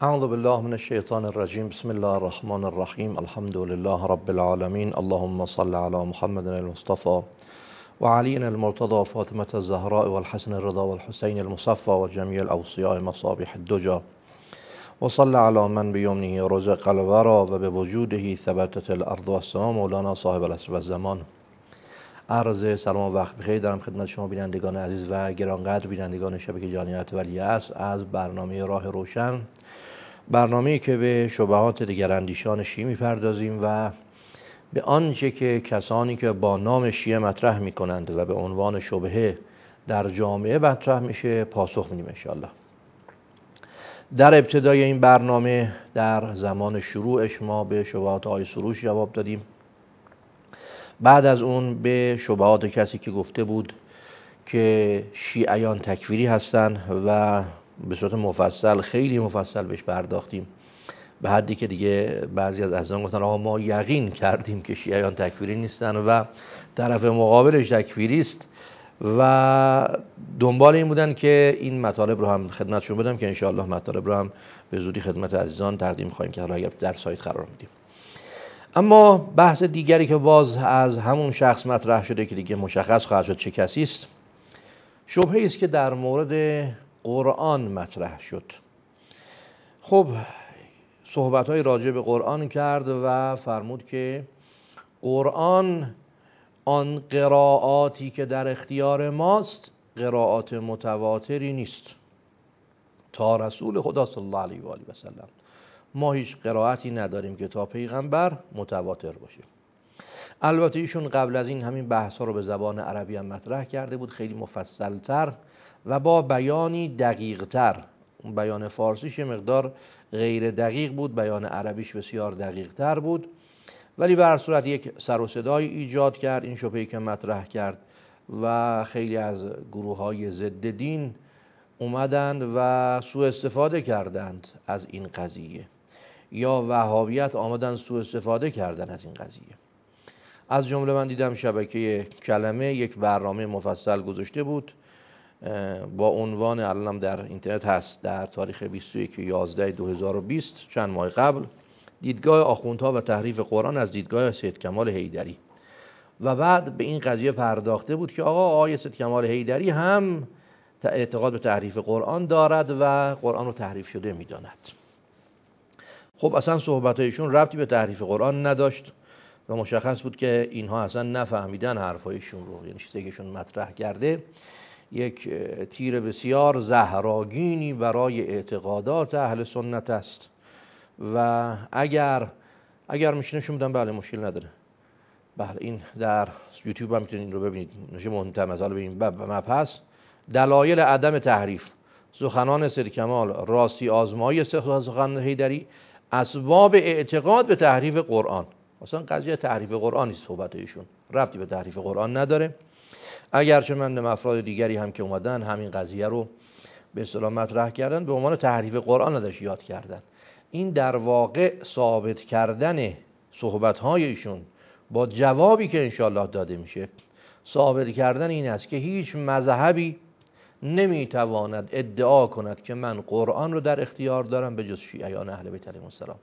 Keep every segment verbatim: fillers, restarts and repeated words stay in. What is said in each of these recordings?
اعوذ بالله من الشیطان الرجیم. بسم الله الرحمن الرحیم. الحمد لله رب العالمین. اللهم صل علی محمد المصطفى و علی المرتضى فاطمة الزهراء والحسن الرضا والحسین المصفى و جمیع الاوصیاء مصابیح الدجى و صل علی من بیمنه رزق الورا و بوجوده ثبتت الارض والسماء مولانا صاحب العصر و الزمان. عرض سلام و وقت بخیر دارم خدمت شما بینندگان عزیز و گرانقدر بینندگان شبکه جانیت ولی است از برنامه راه روشن، برنامه‌ای که به شبهات دگراندیشان شیعه می‌پردازیم و به آنچه که کسانی که با نام شیعه مطرح می‌کنند و به عنوان شبهه در جامعه مطرح میشه پاسخ میدیم انشاءالله. در ابتدای این برنامه در زمان شروعش ما به شبهات آقای سروش جواب دادیم. بعد از اون به شبهات کسی که گفته بود که شیعیان تکفیری هستند و به صورت مفصل خیلی مفصل بهش پرداختیم، به حدی که دیگه بعضی از عزیزان گفتن آقا ما یقین کردیم که شیعیان تکفیری نیستن و طرف مقابلش تکفیری است و دنبال این بودن که این مطالب رو هم خدمتشون بدم که انشاءالله مطالب رو هم به زودی خدمت عزیزان تقدیم خواهیم کرد اگر در سایت قرار میدیم. اما بحث دیگری که باز از همون شخص مطرح شده که دیگه مشخص خواهد شد چه کسی است، شبهه است که در مورد قرآن مطرح شد. خب صحبت‌های راجع به قرآن کرد و فرمود که قرآن آن قرائاتی که در اختیار ماست قرائات متواتری نیست. تا رسول خدا صلی الله علیه و آله و سلم ما هیچ قرائتی نداریم که تا پیغمبر متواتر باشه. البته ایشون قبل از این همین بحث‌ها رو به زبان عربی هم مطرح کرده بود، خیلی مفصل‌تر و با بیانی دقیق‌تر. اون بیان فارسیش یه مقدار غیر دقیق بود، بیان عربیش بسیار دقیق‌تر بود، ولی به هر صورت یک سر و صدای ایجاد کرد این شبهه‌ای که مطرح کرد و خیلی از گروه‌های ضد دین اومدند و سوء استفاده کردند از این قضیه، یا وهابیت آمدن سوء استفاده کردن از این قضیه. از جمله من دیدم شبکه کلمه یک برنامه مفصل گذاشته بود با عنوان، الان در اینترنت هست، در تاریخ بیست و یک یازده دو هزار و بیست چند ماه قبل، دیدگاه آخوندها و تحریف قرآن از دیدگاه سید کمال حیدری، و بعد به این قضیه پرداخته بود که آقا آقای سید کمال حیدری هم اعتقاد به تحریف قرآن دارد و قرآن رو تحریف شده میداند. خب اصلا صحبتایشون ربطی به تحریف قرآن نداشت و مشخص بود که اینها اصلا نفهمیدن حرفایشون رو، یعنی چیزی که ایشون مطرح کرده یک تیر بسیار زهراگینی برای اعتقادات اهل سنت است و اگر اگر میشنشون بودن بله مشکل نداره، بله این در یوتیوب هم میتونید این رو ببینید، نشه مهمتر مثال به این مبحث دلایل عدم تحریف، سخنان سید کمال، راستی آزمایی سخن حیدری، اسباب اعتقاد به تحریف قرآن. اصلا قضیه تحریف قرآن نیست، صحبت ایشون ربطی به تحریف قرآن نداره. اگرچه من به افراد دیگری هم که اومدن همین قضیه رو به اصطلاح مطرح کردن به عنوان تحریف قرآن ازش یاد کردن. این در واقع ثابت کردن صحبت‌های ایشون با جوابی که انشاءالله داده میشه، ثابت کردن این است که هیچ مذهبی نمیتواند ادعا کند که من قرآن رو در اختیار دارم به جز شیعیان اهل بیت علیهم السلام.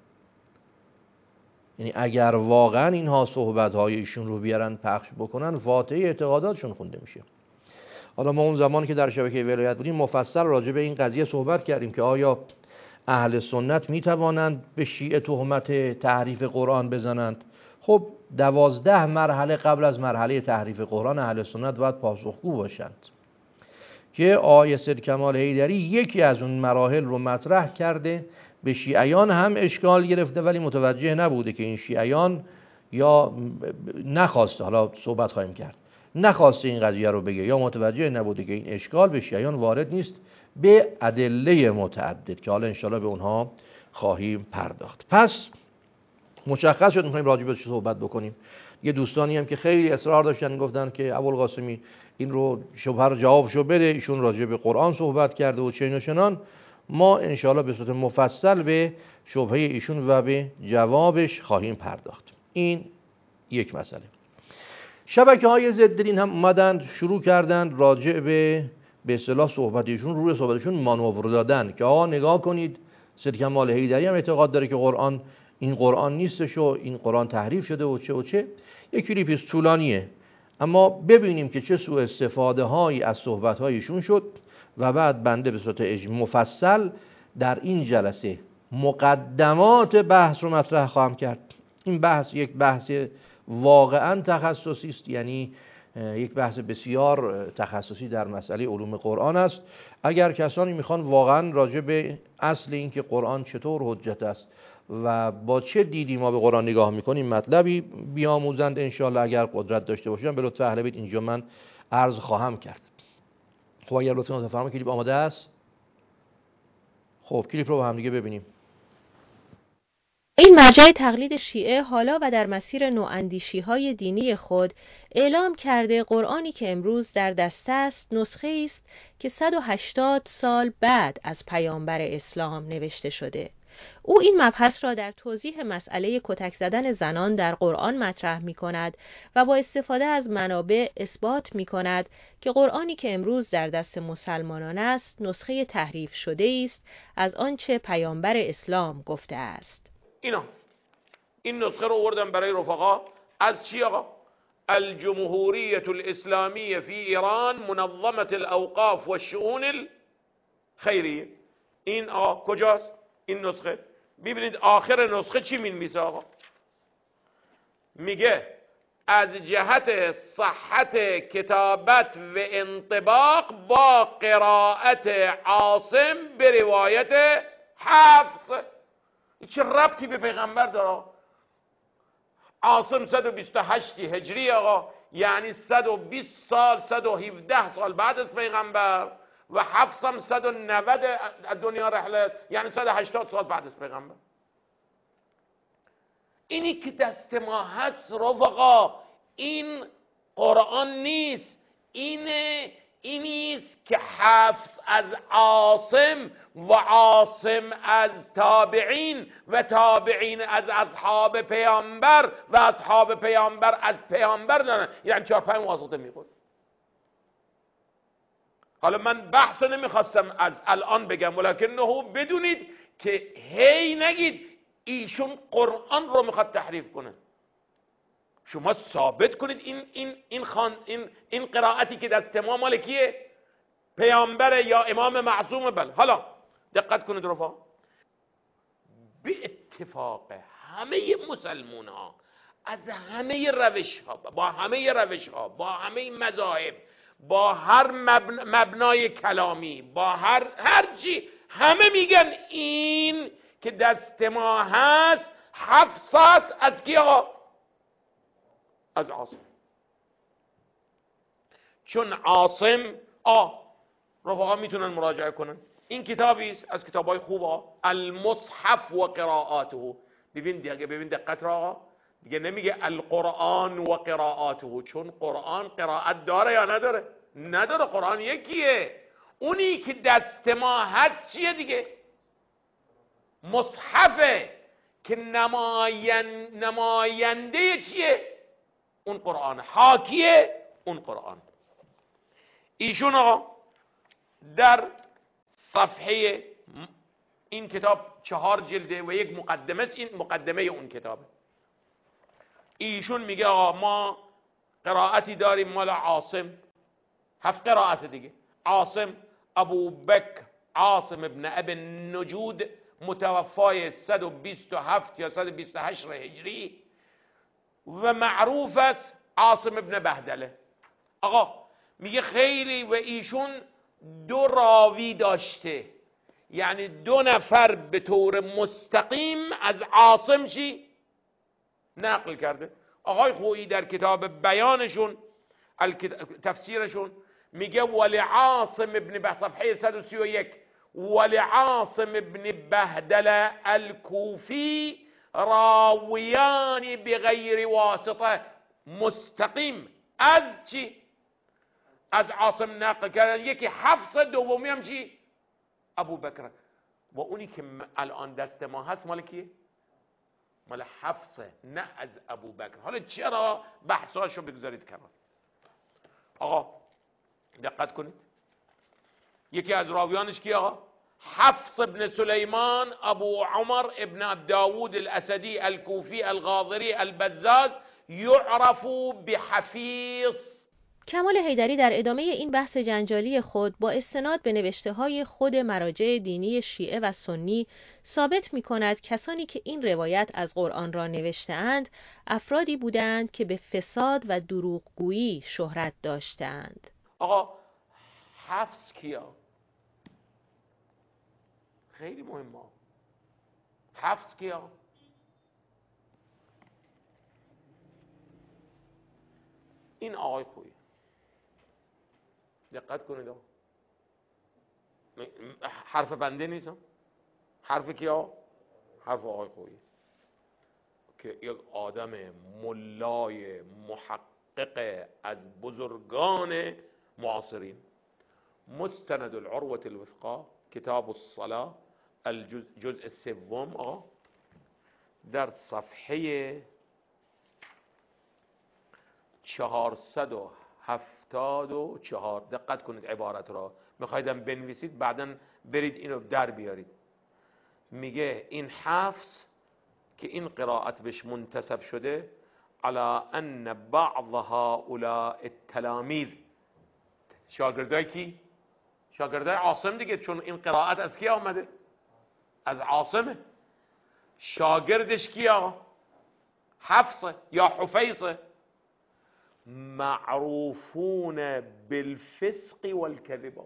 یعنی اگر واقعا اینها صحبت‌های ایشون رو بیارن پخش بکنن، فاتحه اعتقاداتشون خونده میشه. حالا ما اون زمان که در شبکه ولایت بودیم مفصل راجع به این قضیه صحبت کردیم که آیا اهل سنت میتوانند به شیعه تهمت تحریف قرآن بزنند. خب دوازده مرحله قبل از مرحله تحریف قرآن اهل سنت باید پاسخگو باشند که آقای سید کمال حیدری یکی از اون مراحل رو مطرح کرده، به شیعیان هم اشکال گرفته ولی متوجه نبوده که این شیعیان یا نخواسته، حالا صحبت خواهیم کرد، نخواسته این قضیه رو بگه یا متوجه نبوده که این اشکال به شیعیان وارد نیست به ادله متعدد که حالا انشاءالله به اونها خواهیم پرداخت. پس مشخص شد می‌خوایم راجع بهش صحبت بکنیم. یه دوستانی هم که خیلی اصرار داشتن گفتن که ابوالقاسمی این رو شبهه رو جوابشو بده، ایشون راجع به قرآن صحبت کرده و چنین و چنان. ما انشاءالله به صورت مفصل به شبهه ایشون و به جوابش خواهیم پرداخت. این یک مسئله. شبکه‌های ضد دین هم اومدن شروع کردن راجع به به اصطلاح صحبت ایشون روی صحبتشون مانور دادن که آقا نگاه کنید سید کمال حیدری هم اعتقاد داره که قرآن این قرآن نیستش و این قرآن تحریف شده و چه و چه. یک کلیپ طولانیه، اما ببینیم که چه سوء استفاده هایی از صحبت هایشون شد و بعد بنده به صورت مفصل در این جلسه مقدمات بحث رو مطرح خواهم کرد. این بحث یک بحث واقعا تخصصی است، یعنی یک بحث بسیار تخصصی در مسئله علوم قرآن است. اگر کسانی میخوان واقعا راجع به اصل این که قرآن چطور حجت است و با چه دیدی ما به قرآن نگاه میکنیم مطلبی بیاموزند انشاءالله، اگر قدرت داشته باشن به لطف اهل بیت اینجا من عرض خواهم کرد. خب اگر لطفا بفرمایید کلیپ آماده است. خب کلیپ رو با هم دیگه ببینیم. این مرجع تقلید شیعه حالا و در مسیر نواندیشی‌های دینی خود اعلام کرده قرآنی که امروز در دست است نسخه است که صد و هشتاد سال بعد از پیامبر اسلام نوشته شده. او این مبحث را در توضیح مسئله کتک زدن زنان در قرآن مطرح می کند و با استفاده از منابع اثبات می کند که قرآنی که امروز در دست مسلمانان است نسخه تحریف شده است از آنچه پیامبر اسلام گفته است. اینا این نسخه رو آوردن برای رفقا از چی آقا؟ الجمهوریت الاسلامی فی ایران منظمه الاوقاف و الشؤون الخیریه. این آقا کجاست؟ این نسخه ببینید آخر نسخه چی می‌نویسه آقا؟ میگه از جهت صحت کتابت و انطباق با قرائت عاصم به روایت حفص. چه ربطی به پیغمبر داره؟ عاصم صد و بیست و هشت هجری آقا، یعنی صد و بیست سال صد و هفده سال بعد از پیغمبر، و حفص هم صد و نود از دنیا رحلت، یعنی صد و هشتاد سال بعد از پیغمبر. اینی که دست ما هست رفقا این قرآن نیست، اینه اینیست که حفص از عاصم و عاصم از تابعین و تابعین از اصحاب پیامبر و اصحاب پیامبر از پیامبر دارن، یعنی چهار پنج واسطه میخورد. حالا من بحث نمیخواستم از الان بگم، ولکنه بدونید که هی نگید ایشون قرآن رو میخواد تحریف کنه. شما ثابت کنید این این این خان این این قرائتی که دست ما مال کیه؟ پیامبر یا امام معصوم؟ بل حالا دقت کنید رفقا، به اتفاق همه مسلمان ها از همه روش ها با همه روش ها با همه مذاهب با هر مبنای کلامی با هر هر چی، همه میگن این که دست ما هست حفص از کی آقا؟ از عاصم. چون عاصم آ رفقا میتونن مراجعه کنن، این کتابی است از کتابای خوب ها، المصحف و قراءاته. ببین دیگه، ببین دقت را آقا، دیگه نمیگه القرآن و قراءاته، چون قرآن قرائت داره یا نداره؟ نداره. قرآن یکیه. اونی که دست ما هست چیه دیگه؟ مصحفه که نماین... نماینده چیه؟ اون قرآن. حاکیه اون قرآن. ایشون آقا در صفحه این کتاب چهار جلده و یک مقدمه است، این مقدمه اون کتابه. ایشون میگه آقا ما قرائتی داریم مال عاصم، هفت قرائت دیگه. عاصم ابو بکر عاصم ابن ابی النجود، متوفای صد و بیست و هفت یا صد و بیست و هشت هجری و معروف است عاصم ابن بهدله. آقا میگه خیلی، و ایشون دو راوی داشته، یعنی دو نفر به طور مستقیم از عاصم چی نقل کرده. آقای خویی در کتاب بیانشون تفسیرشون میگه ولعاصم ابن به صفحه صد و سی و یک ولعاصم ابن بهدله الکوفی راویان بغیر واسطه، مستقیم از چی؟ از عاصم نقل کردن. یکی حفص، دومی هم چی؟ ابو بکر. و اونی که الان دست ما هست مال کیه؟ مال حفصه، نه از ابو بکر. حالا چرا بحثاشو بگذارید کنار. آقا دقت کنید، یکی از راویانش کی آقا؟ حفص بن سلیمان ابو عمر ابن داود الاسدی الكوفی الغاضری البزاز یعرف بحفیظ. کمال حیدری در ادامه این بحث جنجالی خود با استناد به نوشته‌های خود مراجع دینی شیعه و سنی ثابت می‌کند کسانی که این روایت از قرآن را نوشته‌اند افرادی بودند که به فساد و دروغگویی شهرت داشتند. آقا حفص کیا؟ خیلی مهمه. حفص کیا؟ این آقای خویی. دقت کنید آقا. حرف بنده نیستم. حرف کیا؟ حرف آقای خویی که یک آدم ملای محقق از بزرگان معاصرین. مستند العروة الوثقا کتاب الصلاة الجزء جزء سوم آقا در صفحه چهارصد و هفتاد و چهار دقت کنید عبارت را، میخوایدم بنویسید بعداً برید اینو در بیارید. میگه این حفص که این قرائت بهش منتسب شده على ان بعض هؤلاء التلاميذ، شاگردای کی؟ شاگردای عاصم دیگه، چون این قرائت از کی آمده؟ از عاصمه. شاگردش کیا؟ حفصه یا حفیظه. معروفون بالفسق والكذب.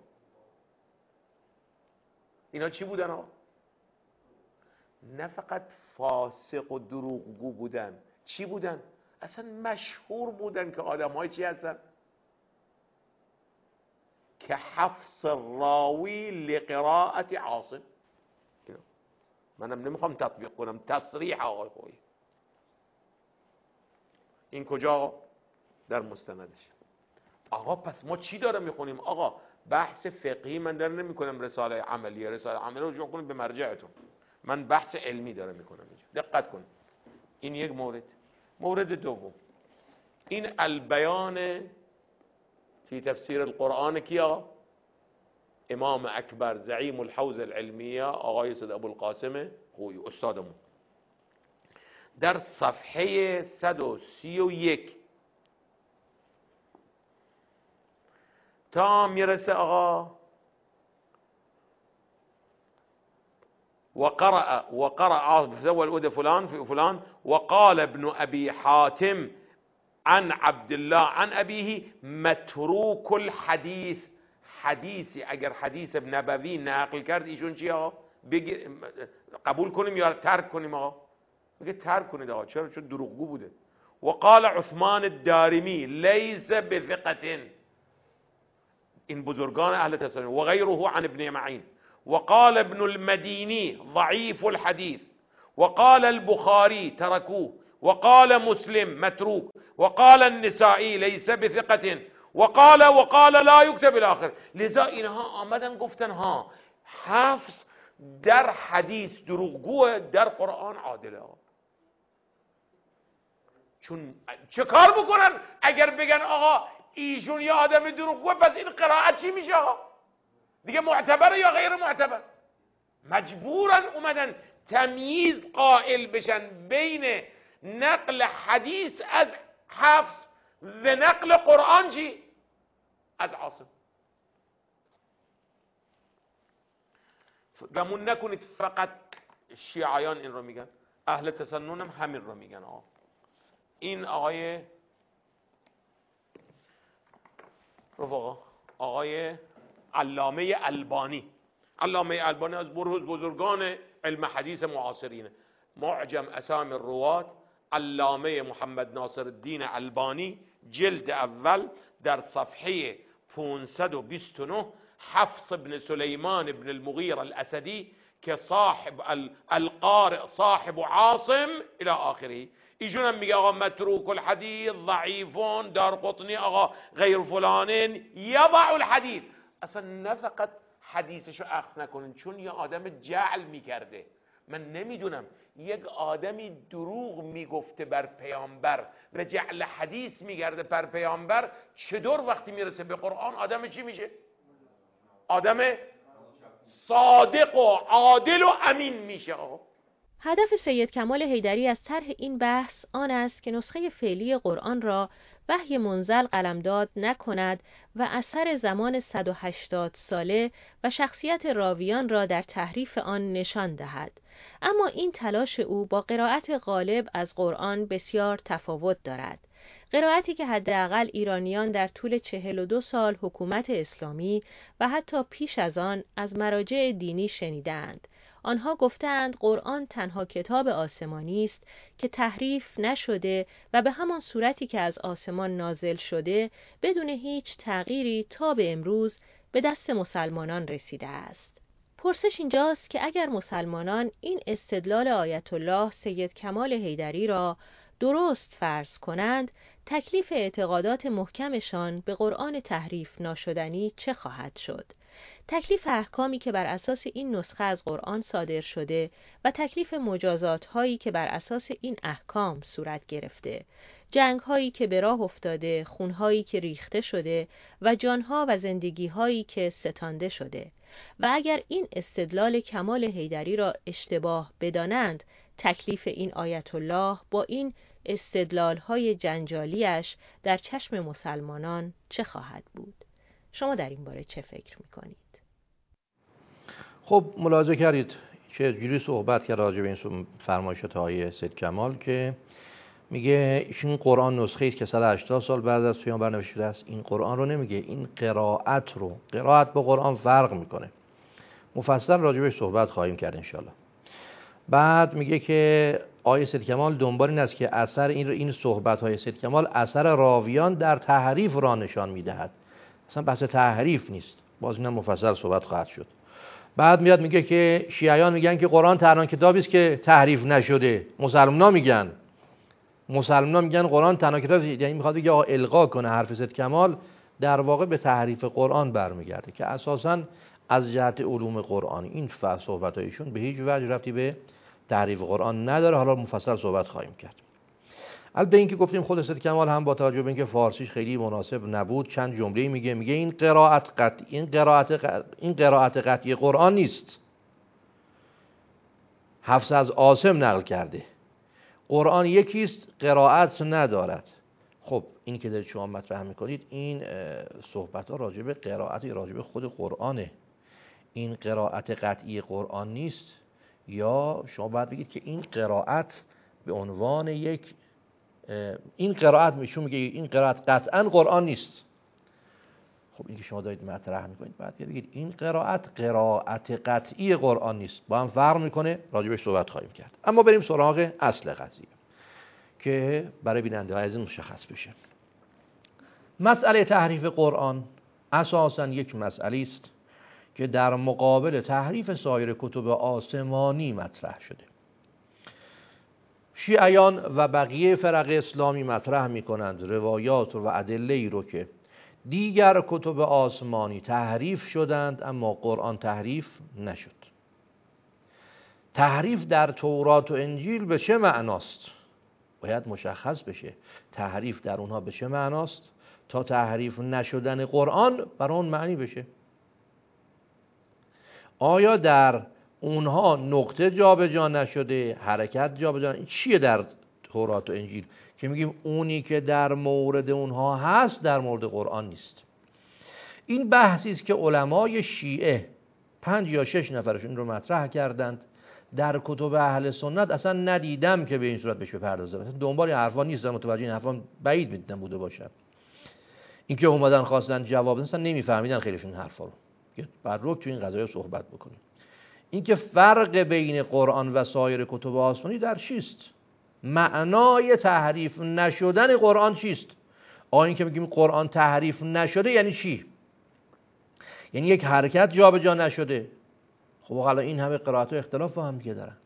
اینا چی بودن ها؟ نه فقط فاسق و دروغگو بودن، چی بودن؟ اصلا مشهور بودن که آدم های چی هستن؟ که حفص راوی لقراءت عاصم. منم نمیخوام تطبیق کنم، تصریح آقای خویی. این کجا؟ در مستندش. آقا پس ما چی داره میخونیم؟ آقا بحث فقهی من داره نمی کنم، رساله عملیه. رساله عملیه رو رجوع کنیم به مرجعتون. من بحث علمی داره میکنم اینجا. دقت کن. این یک مورد. مورد دوم، این البیان فی تفسیر القرآن کیا؟ امام اکبر زعیم الحوزه العلمیه آقای سید ابوالقاسم خویی استادمون، در صفحه صد و سی و یک تا میرسه آقا وقرأ وقرأ زول ود فلان في فلان وقال ابن ابي حاتم عن عبد الله عن ابيه متروك الحديث. حدیثی اگر حدیث نبوی نقل کرد ایشون چی آقا؟ قبول کنیم یا ترک کنیم آقا؟ میگه ترک کنید آقا. چرا؟ چون دروغگو بوده. وقال عثمان الدارمی ليس بثقة. این بزرگان اهل تصنیف. و غیره عن ابن معین. وقال ابن المديني ضعيف الحديث. وقال البخاري تركوه. وقال مسلم متروك. وقال النسائي ليس بثقة. وقال وقال لا يكتب الاخر. لذا اینها آمدن گفتن ها حفظ در حدیث دروغگوه، در قرآن عادله. چون چه کار بکنن اگر بگن آقا ایشون یه آدم دروغگوه، پس این قرائت چی میشه آقا؟ دیگه معتبره یا غیر معتبر؟ مجبورن اومدن تمییز قائل بشن بین نقل حدیث از حفظ و نقل قرآن چی؟ از عاصم. گمون نکنید فقط شیعیان این رو میگن، اهل تسنن هم همین رو میگن. آقا این آقای رفقا آقای علامه البانی، علامه البانی از بزرگان علم حدیث معاصرینه. معجم اسامی الروات علامه محمد ناصر الدین البانی جلد اول در صفحه پانصد و بیست و نه حفص بن سلیمان بن المغیرة الاسدی که صاحب القارئ صاحب عاصم الى آخره، ایشون هم میگه آقا متروک الحدیث ضعیفون، دار قطنی آقا غیر فلانین یضع الحدیث. اصلا نه فقط حدیثشو اخذ نکنین، چون یه آدم جعل میکرده. من نمیدونم یک آدمی دروغ میگفته بر پیامبر و جعل حدیث میگرده بر پیامبر، چطور وقتی میرسه به قرآن آدم چی میشه؟ آدم صادق و عادل و امین میشه. هدف سید کمال حیدری از طرح این بحث آن است که نسخه فعلی قرآن را وحی منزل قلمداد نکند و اثر زمان صد و هشتاد ساله و شخصیت راویان را در تحریف آن نشان دهد. اما این تلاش او با قرائت غالب از قرآن بسیار تفاوت دارد. قرائتی که حداقل ایرانیان در طول چهل و دو سال حکومت اسلامی و حتی پیش از آن از مراجع دینی شنیدند. آنها گفتند قرآن تنها کتاب آسمانی است که تحریف نشده و به همان صورتی که از آسمان نازل شده بدون هیچ تغییری تا به امروز به دست مسلمانان رسیده است. پرسش اینجاست که اگر مسلمانان این استدلال آیت الله سید کمال حیدری را درست فرض کنند، تکلیف اعتقادات محکمشان به قرآن تحریف ناشدنی چه خواهد شد؟ تکلیف احکامی که بر اساس این نسخه از قرآن صادر شده و تکلیف مجازات هایی که بر اساس این احکام صورت گرفته، جنگ هایی که به راه افتاده، خون هایی که ریخته شده و جان ها و زندگی هایی که ستانده شده. و اگر این استدلال کمال حیدری را اشتباه بدانند، تکلیف این آیت الله با این استدلال های جنجالیش در چشم مسلمانان چه خواهد بود؟ شما در این باره چه فکر میکنید؟ خب ملاحظه کردید چه جوری صحبت کرد راجع به این فرمایشات آقای سید کمال که میگه این قرآن نسخه است که صد و هشتاد سال بعد از پیامبر نوشته است. این قرآن رو نمیگه، این قرائت رو. قرائت با قرآن فرق میکنه. مفصل راجع بهش صحبت خواهیم کرد انشالله. بعد میگه که آقای سید کمال دنبال این است که اثر این این صحبت های سید کمال اثر راویان در تحریف را نشان میدهد. اصلا بحث تحریف نیست. باز اینم مفصل صحبت خواهد شد. بعد میاد میگه که شیعیان میگن که قرآن تنها کتابی است که تحریف نشده. مسلمان‌ها میگن مسلمان‌ها میگن قرآن تنها کتابی است، یعنی میخواد بگه آقا الغا کنه حرف سید کمال در واقع به تحریف قرآن برمیگرده که اساساً از جهت علوم قرآن این صحبت هایشون به هیچ وجه ربطی به تحریف قرآن نداره. حالا مفصل صحبت خواهیم کرد. البته اینکه گفتیم خود سید کمال هم با توجه به اینکه فارسیش خیلی مناسب نبود چند جمله میگه میگه این قرائت قطعی این قرائت قطعی این قرائت قطعی قرآن نیست. حفص از عاصم نقل کرده. قرآن یکیست، قرائت ندارد. خب این که دارید شما مطرح میکنید این صحبت ها راجع به قرائت راجع به خود قرآنه. این قرائت قطعی قرآن نیست. یا شما باید بگید که این قرائت به عنوان یک این قرائت میشون میگه این قرائت قطعا قرآن نیست. خب این که شما دارید مطرح میکنید بعد بگید این قرائت قرائت قطعی قرآن نیست. با هم فرق میکنه، راجع بهش صحبت خواهیم کرد. اما بریم سراغ اصل قضیه که برای بیننده ها از این مشخص بشه. مسئله تحریف قرآن اساساً یک مسئله است که در مقابل تحریف سایر کتب آسمانی مطرح شده. شیعیان و بقیه فرق اسلامی مطرح می کنند روایات و ادله‌ای رو که دیگر کتب آسمانی تحریف شدند اما قرآن تحریف نشد. تحریف در تورات و انجیل به چه معناست؟ باید مشخص بشه تحریف در اونها به چه معناست تا تحریف نشدن قرآن بر اون معنی بشه. آیا در اونها نقطه جابجا نشده، حرکت جابجا نشده؟ چیه در تورات و انجیل که میگیم اونی که در مورد اونها هست در مورد قرآن نیست؟ این بحثی است که علمای شیعه پنج یا شش نفرشون رو مطرح کردند. در کتب اهل سنت اصلا ندیدم که به این صورت بهش بپردازن. اصلا دنبال این حرفا نیستن، متوجه این حرفا بعید میدونم بوده باشن. اینکه اومدن خواستن جواب بدن اصلا نمیفهمیدن خیلیشون این حرفا رو. بعد رو تو این قضایا صحبت بکنیم. اینکه فرق بین قرآن و سایر کتب آسمانی در چیست؟ معنای تحریف نشدن قرآن چیست؟ آیا این که میگیم قرآن تحریف نشده یعنی چی؟ یعنی یک حرکت جابجا نشده؟ خب حالا این همه قرائت و اختلاف با هم دیگه دارن.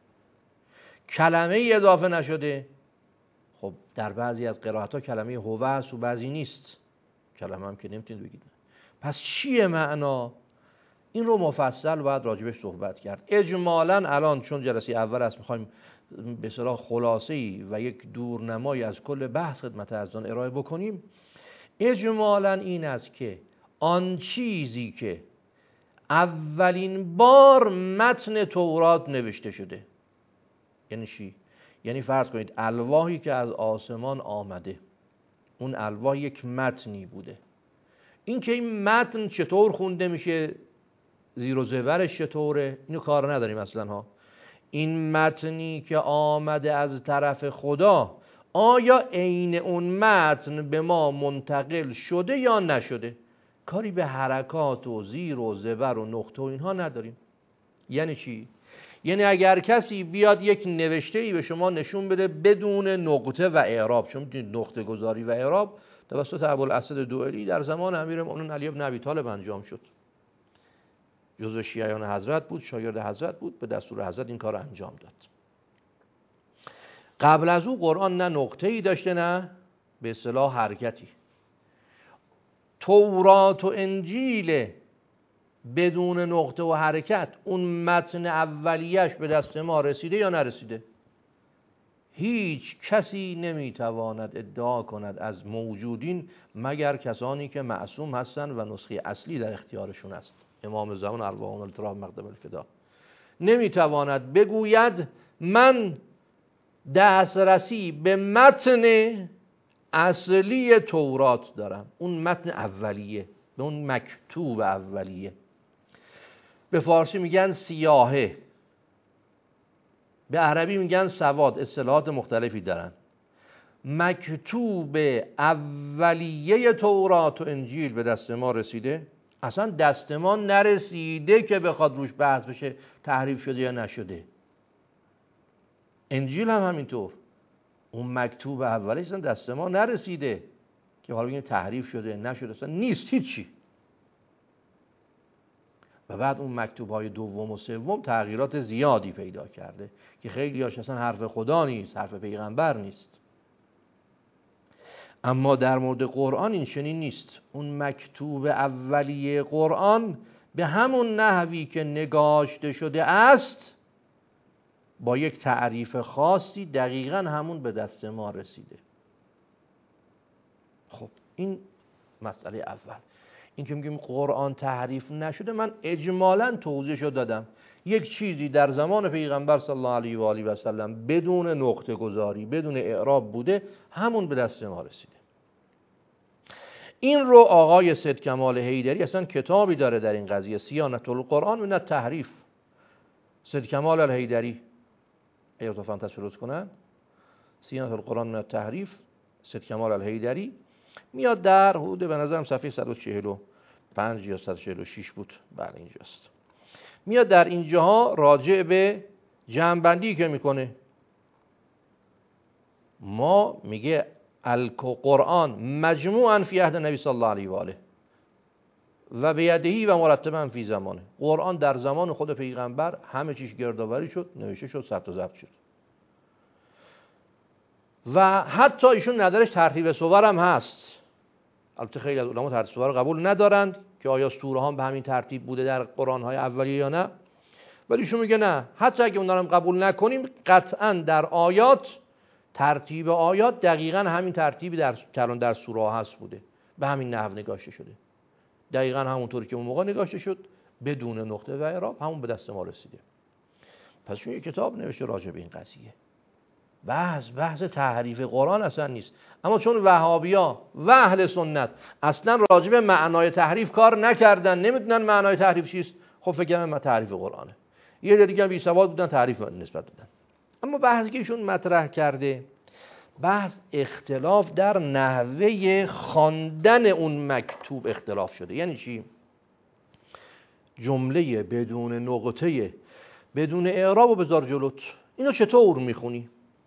کلمه اضافه نشده؟ خب در بعضی از قرائت ها کلمه هو است و بعضی نیست. کلمه هم که نمیتونید بگید. پس چیه معنا؟ این رو مفصل باید راجبش صحبت کرد. اجمالاً الان چون جلسه اول است میخوایم به اصطلاح خلاصه‌ای و یک دورنمایی از کل بحث خدمت عزیزان ارائه بکنیم. اجمالاً این است که آن چیزی که اولین بار متن تورات نوشته شده. یعنی چی؟ یعنی فرض کنید الواحی که از آسمان آمده، اون الواح یک متنی بوده. این که این متن چطور خونده میشه، زیر و زبرش چطوره، اینو کار نداریم اصلا ها. این متنی که آمده از طرف خدا، آیا عین اون متن به ما منتقل شده یا نشده؟ کاری به حرکات و زیر و زبر و نقطه و اینها نداریم. یعنی چی؟ یعنی اگر کسی بیاد یک نوشته‌ای به شما نشون بده بدون نقطه و اعراب، چون می‌دونید نقطه گذاری و اعراب توسط ابوالاسد دوئلی در زمان امیرالمؤمنین علی بن ابی طالب انجام شد. جزو شیعیان حضرت بود، شاگرد حضرت بود، به دستور حضرت این کار انجام داد. قبل از او قرآن نه نقطه‌ای داشته نه به اصطلاح حرکتی. تورات و انجیل بدون نقطه و حرکت، اون متن اولیش به دست ما رسیده یا نرسیده؟ هیچ کسی نمیتواند ادعا کند از موجودین مگر کسانی که معصوم هستند و نسخه اصلی در اختیارشون است. امام زمان ارواحون التراب مقدم الفدا نمیتواند بگوید من دسترسی به متن اصلی تورات دارم، اون متن اولیه، به اون مکتوب اولیه. به فارسی میگن سیاهه، به عربی میگن سواد، اصطلاحات مختلفی دارن. مکتوب اولیه تورات و انجیل به دست ما رسیده؟ اصلا دست ما نرسیده که بخواد روش بحث بشه تحریف شده یا نشده. انجیل هم همینطور، اون مکتوب اولیه اصلا دست ما نرسیده که حالا بگیم تحریف شده نشده، اصلا نیست هیچی. و بعد اون مکتوب‌های دوم و سوم تغییرات زیادی پیدا کرده که خیلی هاش اصلا حرف خدا نیست، حرف پیغمبر نیست. اما در مورد قرآن این چنین نیست. اون مکتوب اولیه قرآن به همون نحوی که نگاشته شده است، با یک تعریف خاصی دقیقاً همون به دست ما رسیده. خب این مسئله اول. این که میگیم قرآن تحریف نشده، من اجمالاً توضیحشو دادم. یک چیزی در زمان پیغمبر صلی الله علیه و آله و سلم بدون نقطه گذاری، بدون اعراب بوده، همون به دست ما رسیده. این رو آقای سید کمال حیدری اصلا کتابی داره در این قضیه، صیانة القرآن من التحریف. سید کمال الحیدری اگه تو فانتاز فروز کنن، صیانة القرآن من التحریف، سید کمال الحیدری میاد در حدود به نظرم صفحه صد و چهل و پنج یا صد و چهل و شش بود، بله اینجاست. میاد در اینجاها راجع به جمع‌بندی که میکنه، ما میگه القرآن مجموعاً فی عهد نبی صلی الله علیه و آله و بیدهی و مرتباً فی زمانه. قرآن در زمان خود پیغمبر همه چیش گردآوری شد، نوشته شد، ثبت و ضبط شد. و حتی ایشون نظرش ترتیب سور هم هست. البته خیلی از علما ترتیب سور قبول ندارند که آیا سوره ها به همین ترتیب بوده در قرآن های اولیه یا نه، ولی ایشون میگه نه، حتی اگه اونها رو قبول نکنیم قطعاً در آیات، ترتیب آیات دقیقاً همین ترتیبی در کلان در سوره ها هست بوده، به همین نحو نگاشته شده، دقیقاً همونطوری که اون موقع نگاشته شد بدون نقطه و اعراب، همون به دست ما رسیده. پس چون یک کتاب نوشته راجع به این قضیه. بحث بحث تحریف قرآن اصلا نیست. اما چون وهابیا و اهل سنت اصلا راجع به معنای تحریف کار نکردن، نمیدونن معنای تحریف چیست، خب فکر کنم تحریف قرآنه. یه دیگه هم بی سواد بودن تحریف نسبت دادن. اما بحثی که ایشون مطرح کرده، بحث اختلاف در نحوه خواندن اون مکتوب اختلاف شده. یعنی چی؟ جمله بدون نقطه بدون اعراب و بذار جلوت، اینو چطور میخونی؟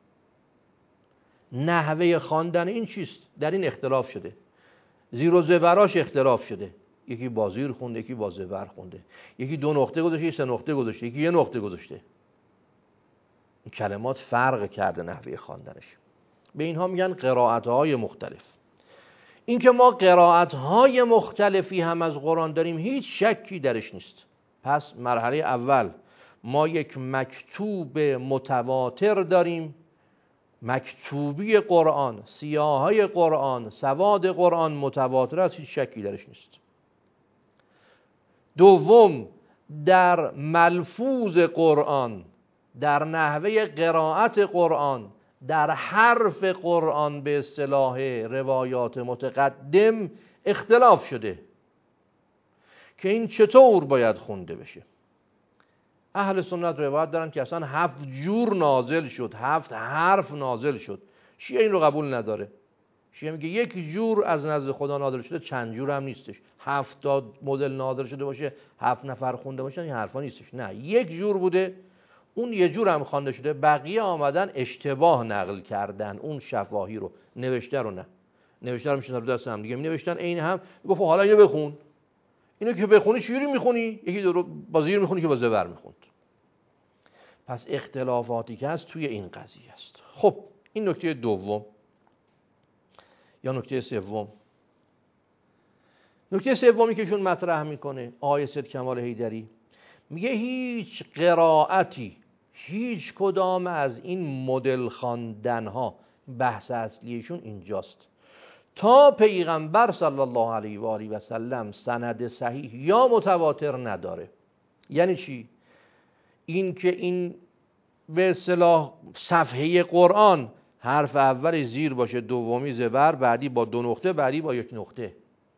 نحوه خواندن این چیست؟ در این اختلاف شده. زیر و زبراش اختلاف شده. یکی با زیر خونده، یکی با زبر خونده، یکی دو نقطه گذاشته، یکی سه نقطه گذاشته، یکی یه نقطه گذاشته. این کلمات فرق کرده نحوه خواندنش. به اینها میگن قرائت‌های مختلف. این که ما قرائت‌های مختلفی هم از قرآن داریم هیچ شکی درش نیست. پس مرحله اول ما یک مکتوب متواتر داریم، مکتوبی قرآن، سیاهای قرآن، سواد قرآن متواتر است، هیچ شکی درش نیست. دوم، در ملفوظ قرآن، در نحوه قرائت قرآن، در حرف قرآن به اصطلاح روایات متقدم اختلاف شده که این چطور باید خونده بشه. اهل سنت روایت دارن که اصلا هفت جور نازل شد، هفت حرف نازل شد. شیعه این رو قبول نداره. شیعه میگه یک جور از نزد خدا نازل شده، چند جور هم نیستش. هفتاد مدل نازل شده باشه، هفت نفر خونده باشن، این حرفا نیستش. نه، یک جور بوده، اون یه جور هم خوانده شده، بقیه آمدن اشتباه نقل کردن اون شفاهی رو، نوشته رو نه. نوشته رو میشن رو دست هم دیگه می نوشتن، این هم گفت حالا اینو بخون. اینو که بخونی چجوری میخونی؟ یکی دو رو با زیر میخونی که با زبر میخوند. پس اختلافاتی که هست توی این قضیه است. خب این نکته دوم یا نکته سوم. نکته سومی که ایشون مطرح میکنه آقای سید کمال حیدری، میگه هیچ قرائتی، هیچ کدام از این مدل خواندن ها، بحث اصلیشون اینجاست، تا پیغمبر صلی الله علیه و آله و سلم سند صحیح یا متواتر نداره. یعنی چی؟ این که این به اصطلاح صفحه قرآن حرف اول زیر باشه، دومی زبر، بعدی با دو نقطه، بعدی با یک نقطه.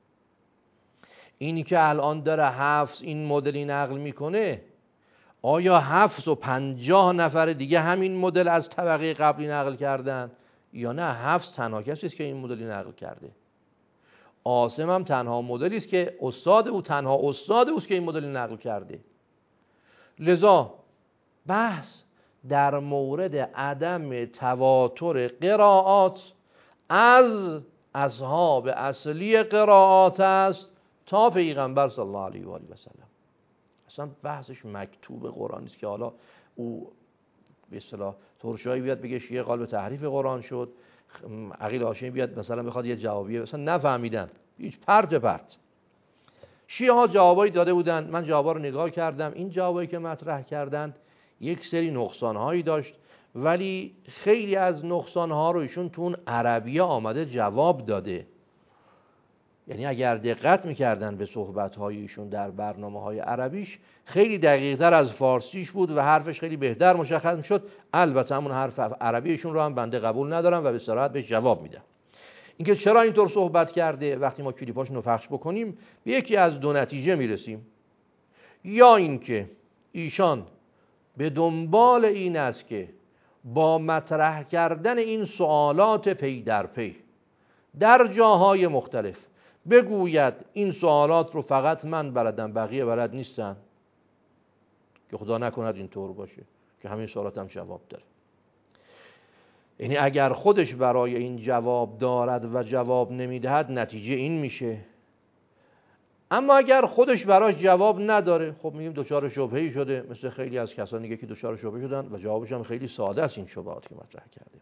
اینی که الان داره حفظ این مدلی نقل میکنه، آیا حفظ و پنجاه نفر دیگه همین مدل از طبقه قبلی نقل کردن یا نه حفظ تنها کسی است که این مدلی نقل کرده؟ عاصم هم تنها مدلی است که استاد او تنها استاد اوست که این مدلی نقل کرده. لذا بحث در مورد عدم تواتر قرائات از اصحاب اصلی قرائات است تا پیغمبر صلی الله علیه و آله و سلم. اصلا بحثش مکتوب قرآن است که حالا او به اصطلاح ترشایی بیاد بگه شیعه قال به تحریف قرآن شد، عقیل هاشمی بیاد مثلا بخواد یه جوابیه، مثلا نفهمیدن، هیچ پرت پرت. شیعه ها جوابایی داده بودن، من جوابا رو نگاه کردم، این جوابایی که مطرح کردند یک سری نقصانهایی داشت، ولی خیلی از نقصانها رو ایشون تو اون عربیه آمده جواب داده. یعنی اگر دقت میکردن به صحبت‌های ایشون در برنامه‌های عربیش، خیلی دقیق‌تر از فارسیش بود و حرفش خیلی بهتر مشخص میشد. البته همون حرف عربی ایشون رو هم بنده قبول ندارم و به صراحت بهش جواب میدم. اینکه چرا اینطور صحبت کرده، وقتی ما کلیپاشون رو پخش بکنیم به یکی از دو نتیجه میرسیم. یا اینکه ایشان به دنبال این است که با مطرح کردن این سوالات پی در پی در جاهای مختلف بگوید این سوالات رو فقط من بلدم، بقیه بلد نیستن، که خدا نکند اینطور باشه که همین سوالات هم جواب داره. یعنی اگر خودش برای این جواب دارد و جواب نمیدهد نتیجه این میشه. اما اگر خودش براش جواب نداره، خب میگیم دچار شبهه‌ای شده، مثل خیلی از کسانی دیگه که دچار شبهه شدن و جوابش هم خیلی ساده است این شبهات که مطرح کرده.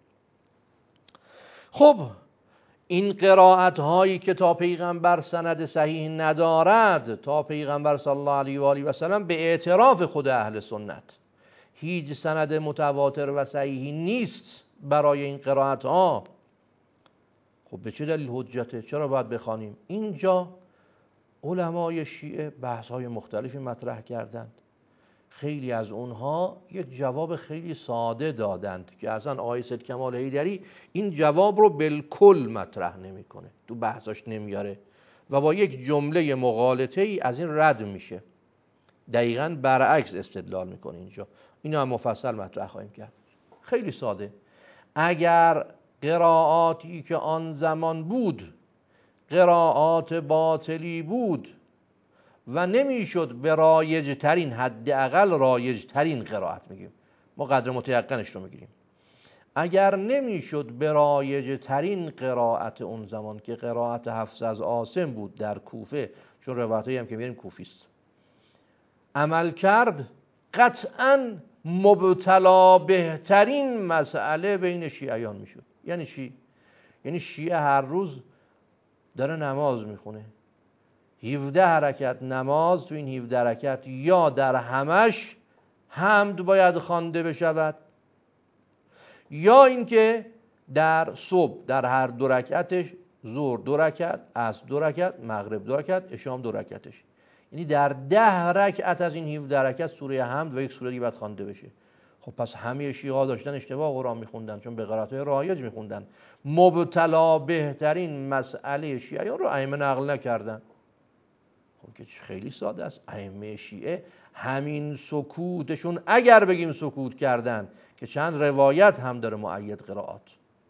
خب این قرائت هایی که تا پیغمبر سند صحیح ندارد، تا پیغمبر صلی الله علیه و آله و سلم به اعتراف خود اهل سنت هیچ سند متواتر و صحیحی نیست برای این قرائت ها، خب به چه دلیل حجته؟ چرا باید بخوانیم؟ اینجا علمای شیعه بحث های مختلفی مطرح کردند. خیلی از اونها یک جواب خیلی ساده دادند که اصلا آقای سید کمال حیدری این جواب رو بالکل مطرح نمیکنه، تو بحثاش نمیاره و با یک جمله مغالطه ای از این رد میشه. دقیقاً برعکس استدلال میکنه اینجا. اینو هم مفصل مطرح خواهیم کرد. خیلی ساده. اگر قرائاتی که آن زمان بود قرائات باطلی بود و نمیشد به رایج ترین، حداقل رایج ترین قرائت میگیم، ما قدر متیقنش رو میگیریم، اگر نمیشد به رایج ترین قرائت اون زمان که قرائت حفص از عاصم بود در کوفه، چون روایتایی هم که میریم کوفیست، عمل کرد، قطعاً مبتلا بهترین مسئله بین شیعیان میشد. یعنی چی؟ یعنی شیعه هر روز داره نماز میخونه، هفده حرکت نماز، تو این هفده حرکت یا در همش حمد باید خوانده بشود، یا اینکه در صبح در هر دو رکعتش، ظهر دو رکعت، عصر دو رکعت، مغرب دو رکعت، عشام دو رکعتش، یعنی در ده رکعت از این هفده رکعت سوره حمد و یک سوره دیگه باید خوانده بشه. خب پس همه شیعه‌ها داشتن اشتباه قرآن میخوندن، چون به قرائت‌های رایج میخوندن. مبتلا بهترین مسئله شیعیان رو ائمه نقل نکردن. خب که خیلی ساده است. ائمه شیعه همین سکوتشون، اگر بگیم سکوت کردن، که چند روایت هم داره مؤید قرائات،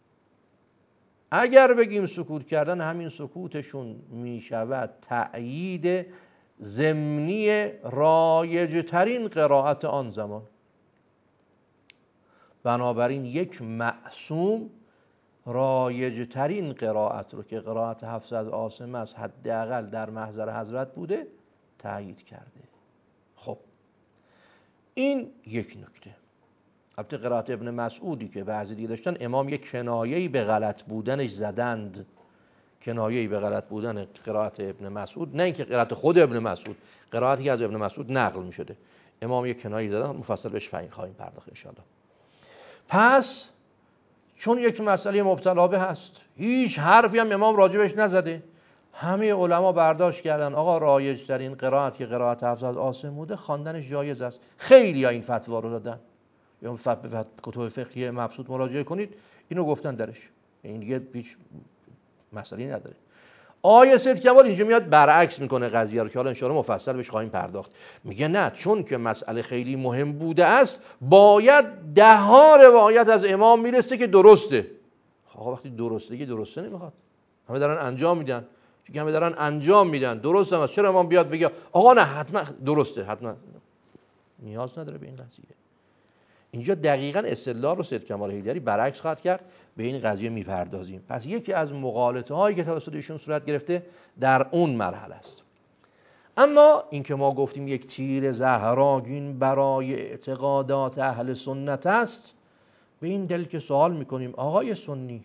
اگر بگیم سکوت کردن، همین سکوتشون میشود تأیید ضمنی رایج‌ترین قرائت آن زمان. بنابراین یک معصوم رایج‌ترین قرائت رو که قرائت حفص از عاصم است، حداقل در محضر حضرت بوده، تأیید کرده. خب این یک نکته. البته قرائت ابن مسعودی که بعضی دیگه داشتن، امام یک کنایه‌ای به غلط بودنش زدند، کنایه‌ای به غلط بودن قرائت ابن مسعود، نه اینکه قرائت خود ابن مسعود، قرائتی که از ابن مسعود نقل می‌شده، امام یک کنایه‌ای زدن، مفصل بهش فهم خواهیم پرداخت ان شاءالله. پس چون یک مسئله مبتلا به هست، هیچ حرفی هم امام راجبش نزده، همه علما برداشت کردن آقا رایج ترین قرائت که قرائت حفص از عاصم بوده، خواندنش جایز است. خیلی ها این فتوا رو دادن، یا به کتب فقهی مبسوط مراجعه کنید، اینو گفتن درش، این دیگه هیچ مسئله نداره. آیه سید کمال اینجا میاد برعکس میکنه قضیه رو که حالا ان شاءالله مفصل بهش خواهیم پرداخت. میگه نه، چون که مسئله خیلی مهم بوده است، باید ده ها روایت از امام میرسه که درسته. آقا وقتی درسته که درسته نمیخواد، همه دارن انجام میدن، چون همه دارن انجام میدن درست هم است، چرا امام بیاد بگه آقا نه حتما درسته؟ حتما نیاز نداره به این قضیه. اینجا دقیقاً استدلال رو سید کمال حیدری برعکس خواهد کرد، به این قضیه میپردازیم. پس یکی از مغالطه هایی که توسط ایشون صورت گرفته در اون مرحله است. اما این که ما گفتیم یک تیر زهراگین برای اعتقادات اهل سنت است، به این دلیل که سوال میکنیم آقای سنی،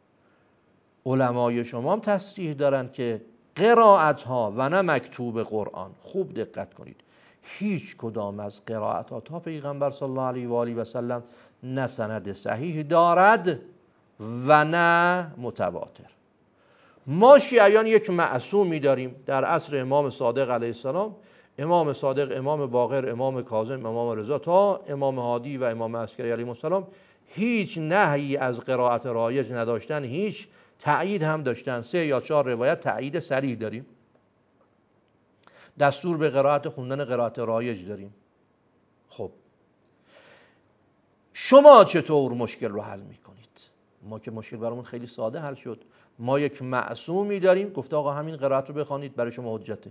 علمای شما هم تصریح دارند که قرائت ها و نه مکتوب قرآن، خوب دقت کنید، هیچ کدام از قرائتات ها پیغمبر صلی الله علیه و آله و سلم نه سند صحیح دارد و نه متواتر. ما شیعیان یک معصومی داریم در عصر امام صادق علیه السلام، امام صادق، امام باقر، امام کاظم، امام رضا تا امام هادی و امام عسکری علیهم السلام هیچ نهی از قرائت رایج نداشتن، هیچ تأیید هم داشتن. سه یا چهار روایت تأیید صریح داریم، دستور به قرائت خوندن قرائت رایج داریم. خب شما چطور مشکل رو حل میکنید؟ ما که مشکل برامون خیلی ساده حل شد. ما یک معصومی داریم گفته آقا همین قرائت رو بخوانید، برای شما حجته.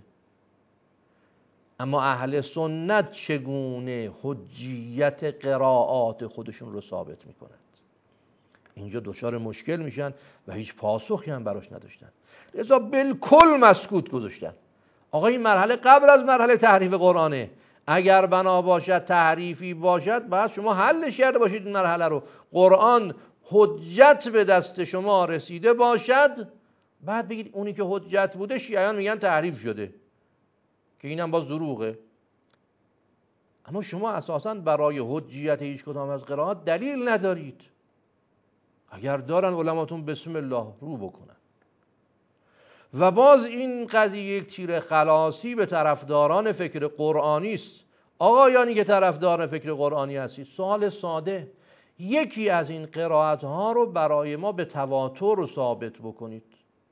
اما اهل سنت چگونه حجیت قرائات خودشون رو ثابت میکنند؟ اینجا دچار مشکل میشن و هیچ پاسخی هم براش نداشتن، لذا بالکل مسکوت گذاشتن. آقا این مرحله قبل از مرحله تحریف قرآنه، اگر بنا باشد تحریفی باشد باید شما حلش کرده باشید این مرحله رو، قرآن حجت به دست شما رسیده باشد، بعد بگید اونی که حجت بوده شیعیان میگن تحریف شده، که اینم باز دروغه. اما شما اساساً برای حجیت هیچ کدام از قرائات دلیل ندارید. اگر دارن علماتون بسم الله رو بکنن. و باز این قضیه یک تیر خلاصی به طرفداران فکر قرآنی است. آقایانی که طرفدار فکر قرآنی هستید، سوال ساده، یکی از این قرائت ها رو برای ما به تواتر ثابت بکنید.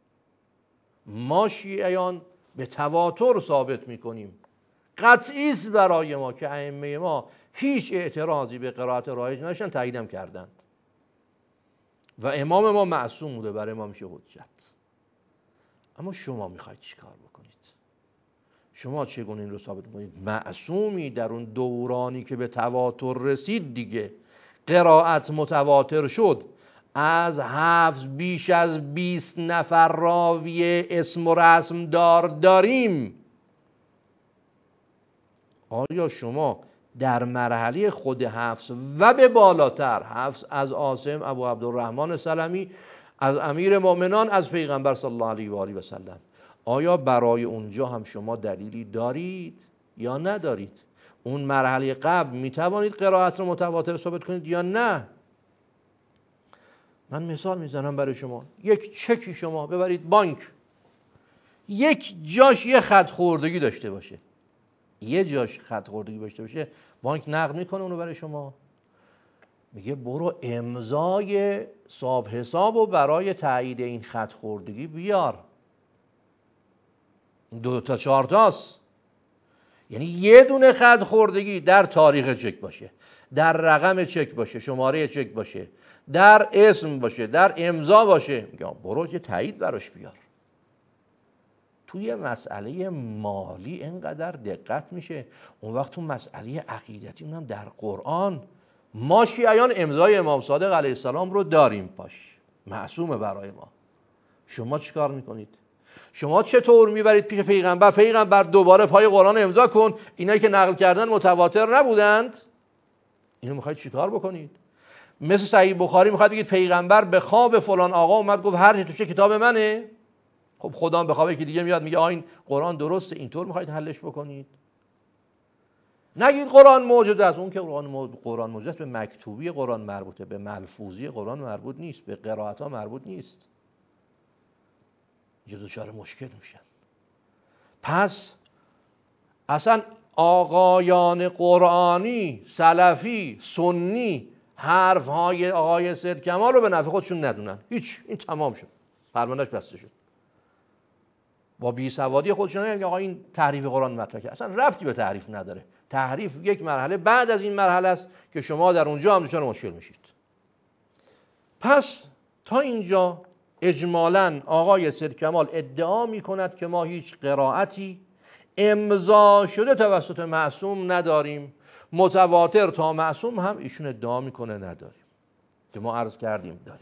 ما شیعیان به تواتر ثابت میکنیم، قطعی است برای ما که ائمه ما هیچ اعتراضی به قرائت رایج نداشتن، تاییدم کردند و امام ما معصوم بوده، برای ما میشه حجت. اما شما میخواید چیکار بکنید؟ شما چگونه این رو ثابت میکنید؟ معصومی در اون دورانی که به تواتر رسید دیگه، قرائت متواتر شد، از حفظ بیش از بیست نفر راوی اسم و رسم دار داریم. آیا شما در مرحله خود حفظ و به بالاتر، حفظ از عاصم ابو عبدالرحمن سلمی، از امیر مؤمنان، از پیغمبر صلی الله علیه و آله و سلم، آیا برای اونجا هم شما دلیلی دارید یا ندارید؟ اون مرحله قبل میتوانید قرائت رو متواتر ثابت کنید یا نه؟ من مثال میزنم برای شما. یک چکی شما ببرید بانک، یک جاش یه خط خوردگی داشته باشه، یه جاش خط خوردگی داشته باشه بانک نقد میکنه اونو برای شما، میگه برو امضای صاحب حساب و برای تایید این خط خوردگی بیار. دو تا چهار تاست، یعنی یه دونه خط خوردگی در تاریخ چک باشه، در رقم چک باشه، شماره چک باشه، در اسم باشه، در امضا باشه، میگم برو یه تایید براش بیار. توی مسئله مالی اینقدر دقت میشه، اون وقت تو مسئله عقیدتی اونم در قرآن ما شیعیان امضای امام صادق علیه السلام رو داریم پاش، معصومه برای ما. شما چیکار میکنید؟ شما چطور میبرید پیش پیغمبر، پیغمبر دوباره پای قرآن امضا کن، اینایی که نقل کردن متواتر نبودند؟ اینو میخواید چیکار بکنید؟ مثل صحیح بخاری میخواید بگید پیغمبر به خواب فلان آقا اومد گفت هر چی تو چه کتاب منه؟ خب خدا به خواب یکی دیگه میاد میگه آین قرآن درسته، اینطور میخواید حلش بکنید؟ نگید قرآن موجود است. اون که قرآن موجود قرآن موجود است به مکتوبی قرآن مربوطه، به ملفوظی قرآن مربوط نیست، به قرائت ها مربوط نیست. اینجا دچار مشکل میشن. پس اصلا آقایان قرآنی، سلفی، سنی حرف های آقای سید کمال رو به نفع خودشون ندونن، هیچ، این تمام شد، فرمانش بسته شد. با بی سوادی خودشون نمیگن آقا این تحریف قرآن مطرح کرد، اصلا ربطی به تحریف نداره. تحریف یک مرحله بعد از این مرحله است که شما در اونجا هم دچار مشکل میشید. پس تا اینجا اجمالاً آقای سید کمال ادعا میکند که ما هیچ قرائتی امضا شده توسط معصوم نداریم، متواتر تا معصوم هم ایشون ادعا میکنه نداریم، که ما عرض کردیم داریم.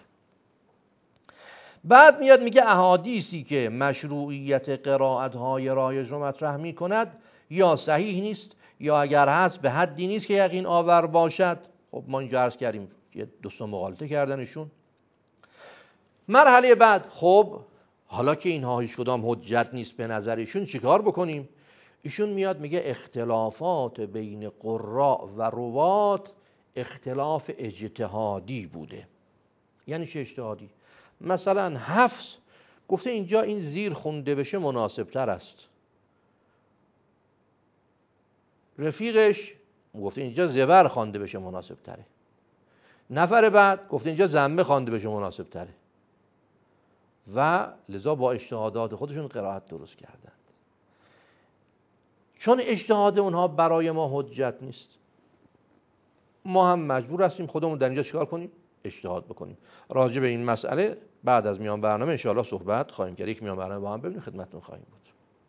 بعد میاد میگه احادیثی که مشروعیت قرائت‌های رایج رو مطرح میکند یا صحیح نیست یا اگر هست به حدی نیست که یقین آور باشد. خب ما اینجا عرض کردیم یه دوستان مغالطه کردنشون. مرحله بعد خب حالا که اینها هیچ کدام حجت نیست به نظر ایشون چیکار بکنیم؟ ایشون میاد میگه اختلافات بین قراء و روات اختلاف اجتهادی بوده. یعنی چه اجتهادی؟ مثلا حفص گفته اینجا این زیر خونده بشه مناسب تر است، رفیقش گفته اینجا زبر خوانده بشه مناسب تره، نفر بعد گفته اینجا ضمه خوانده بشه مناسب تره، و لذا با اجتهادات خودشون قرائت درست کردند. چون اجتهاد اونها برای ما حجت نیست، ما هم مجبور هستیم خودمون در اینجا چیکار کنیم؟ اجتهاد بکنیم. راجع به این مسئله بعد از میان برنامه ان شاءالله صحبت خواهیم کرد. یک میان برنامه با هم ببینیم، خدمتتون خواهیم بود.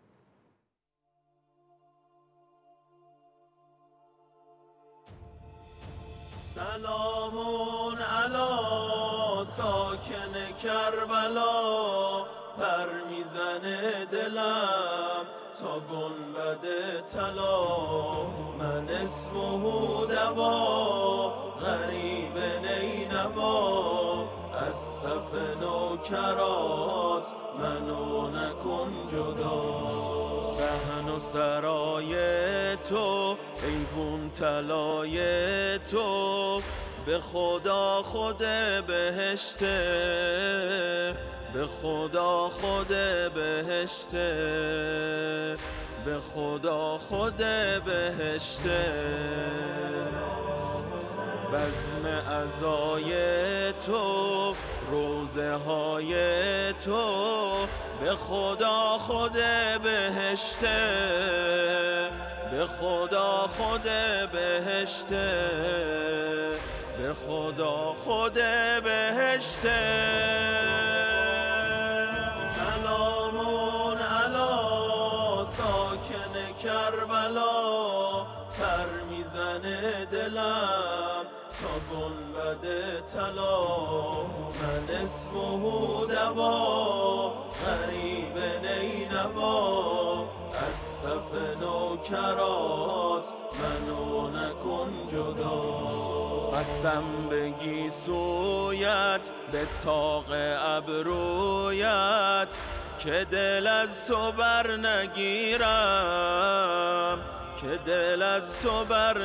سلام علی ساکن کربلا، پر میزنه دلم تا گنبد طلا. من اسمه دوا غریب نینوا، از صف نوکرات منو نکن جدا. صحن و سرای تو ایوون طلای تو، به خدا خود بهشته، به خدا خود بهشته، به خدا خود بهشته. بزم عزای تو روزه های تو، به خدا خود بهشته، به خدا خود بهشته، به خدا خود بهشته. سلامون علی ساکن کربلا، پر میزنه دلم تا گنبد طلا. من اسمه دوا غریب نینوا، از صف نوکرات منو نکن جدا. قسم بگی سویت به طاق ابرویت، که دل از تو بر نگیرم، که دل از تو بر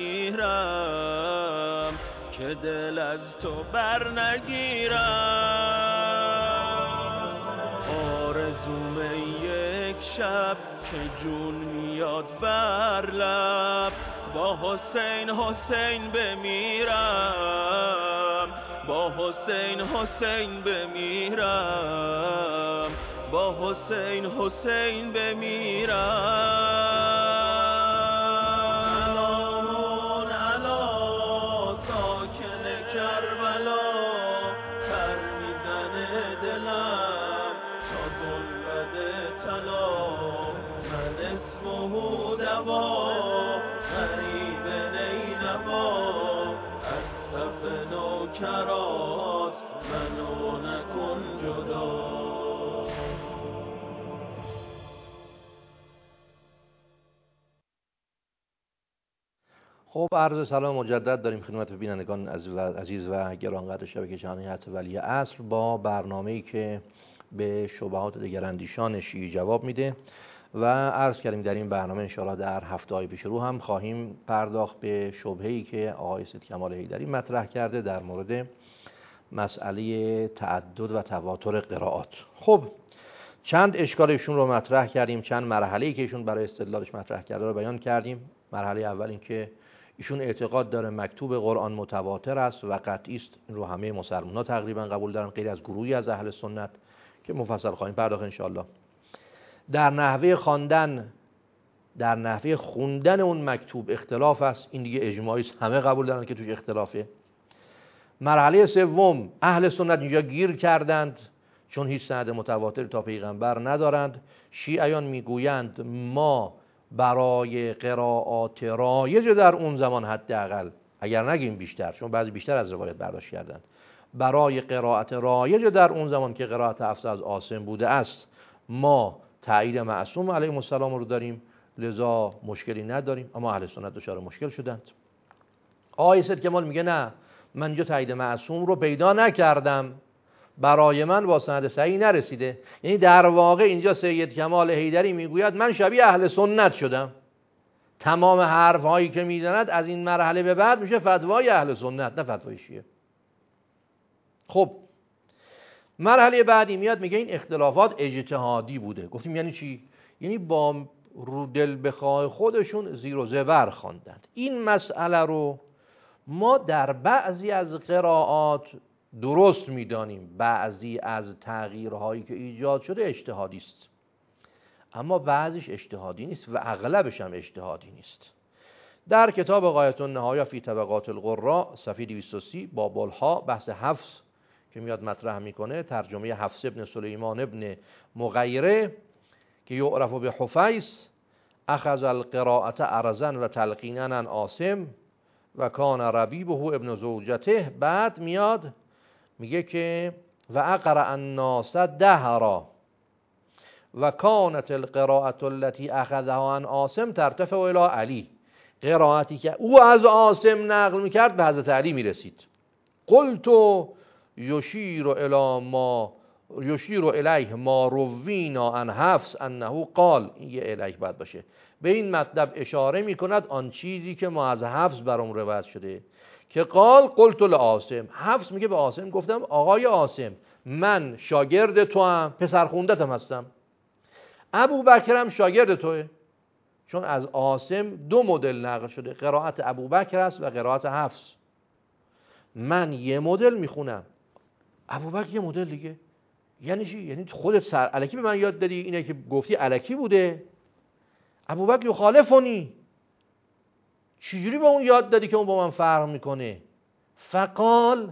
نگیرم، که دل از تو بر نگیرم. آرزوم یک یک شب که جون میاد بر لب با حسین حسین بمیرم با حسین حسین بمیرم با حسین حسین بمیرم سلامون علی ساکن کربلا پر میزنه دلم تا گنبد طلا من اسمه دوا غریب نینوا از صف نوکرات منو نکن جدا. خب عرض سلام مجدد داریم خدمت بینندگان عزیز و گرانقدر شبکه جهانی حضرت ولی عصر با برنامه‌ای که به شبهات دگراندیشان شیعی جواب میده و عرض کردیم در این برنامه انشاءالله در هفته‌های پیش رو هم خواهیم پرداخت به شبهه‌ای که آقای سید کمال حیدری مطرح کرده در مورد مسئله تعدد و تواتر قرائات. خب چند اشکال ایشون رو مطرح کردیم، چند مرحله‌ای که ایشون برای استدلالش مطرح کرده رو بیان کردیم. مرحله اول این که ایشون اعتقاد داره مکتوب قرآن متواتر است و قطعی است، این رو همه مسلمان‌ها تقریبا قبول دارن غیر از گروهی از اهل سنت که مفصل خواهیم پرداخت ان شاءالله. در نحوه خواندن، در نحوه خوندن اون مکتوب اختلاف است، این دیگه اجماعی است، همه قبول دارن که توش اختلافه. مرحله سوم اهل سنت اینجا گیر کردند چون هیچ سند متواتر تا پیغمبر ندارند. شیعیان میگویند ما برای قرائات رایج در اون زمان حداقل، اگر نگیم بیشتر، چون بعضی بیشتر از روایت برداشت کردند، برای قرائت رایج در اون زمان که قرائت حفص از عاصم بوده است ما تایید معصوم علیه السلام رو داریم، لذا مشکلی نداریم. اما اهل سنت دچار مشکل شدند. آقای سید کمال میگه نه، من اینجا تایید معصوم رو پیدا نکردم، برای من با سند صحیح نرسیده. یعنی در واقع اینجا سید کمال حیدری میگوید من شبیه اهل سنت شدم، تمام حرف هایی که میزند از این مرحله به بعد میشه فتوای اهل سنت نه فتوای شیعه. خب مرحله بعدی میاد میگه این اختلافات اجتهادی بوده. گفتیم یعنی چی؟ یعنی با رو دل بخواه خودشون زیر و زبر خواندند. این مسئله رو ما در بعضی از قرائات درست میدانیم، بعضی از تغییرهایی که ایجاد شده اجتهادی است، اما بعضیش اجتهادی نیست و اغلبش هم اجتهادی نیست. در کتاب غایة النهایة فی طبقات القراء صفحه دویست و سی باب الها بحث حفص که میاد مطرح میکنه، ترجمه حفص ابن سلیمان ابن مغیره که یعرف به حفیظ اخذ القراءة ارزا و تلقینا عن عاصم و کان ربیبه ابن زوجته. بعد میاد میگه که و اقرأ الناس دهرا و کانت القراءة التي اخذها عن عاصم ترتفع الى علی. قرائتی که او از عاصم نقل میکرد به حضرت علی میرسید. قلت یشیر الی ما یشیر الیه ما روینا عن حفص انه قال، این یه الیه باید باشه، به این مطلب اشاره میکند آن چیزی که ما از حفص برام روایت شده که قال قلت لعاصم. حفص میگه به عاصم گفتم آقای عاصم من شاگرد تو هم، پسر خوندتم هستم، ابو بکرم شاگرد توه. چون از عاصم دو مدل نقل شده، قرائت ابو بکر است و قرائت حفص. من یه مدل میخونم، ابو بکر یه مدل دیگه. یعنی چی؟ یعنی خودت سر الکی به من یاد دادی، اینه که گفتی الکی بوده. ابو بکر یخالفونی، چجوری به اون یاد دادی که اون با من فرق میکنه؟ فقال،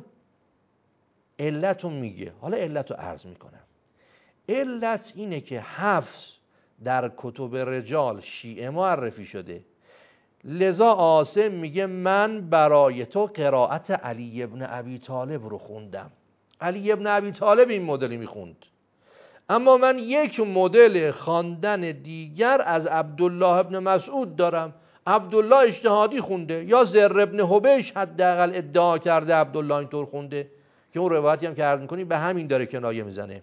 علتو میگه. حالا علتو عرض میکنم. علت اینه که حفص در کتب رجال شیعه معرفی شده، لذا عاصم میگه من برای تو قرائت علی ابن ابی طالب رو خوندم. علی ابن ابی طالب این مدلی میخوند، اما من یک مدل خواندن دیگر از عبدالله ابن مسعود دارم. عبدالله اجتهادی خونده، یا زر ابن حبیش حداقل ادعا کرده عبدالله اینطور خونده که اون روایتی هم که عرض میکنی به همین داره کنایه میزنه.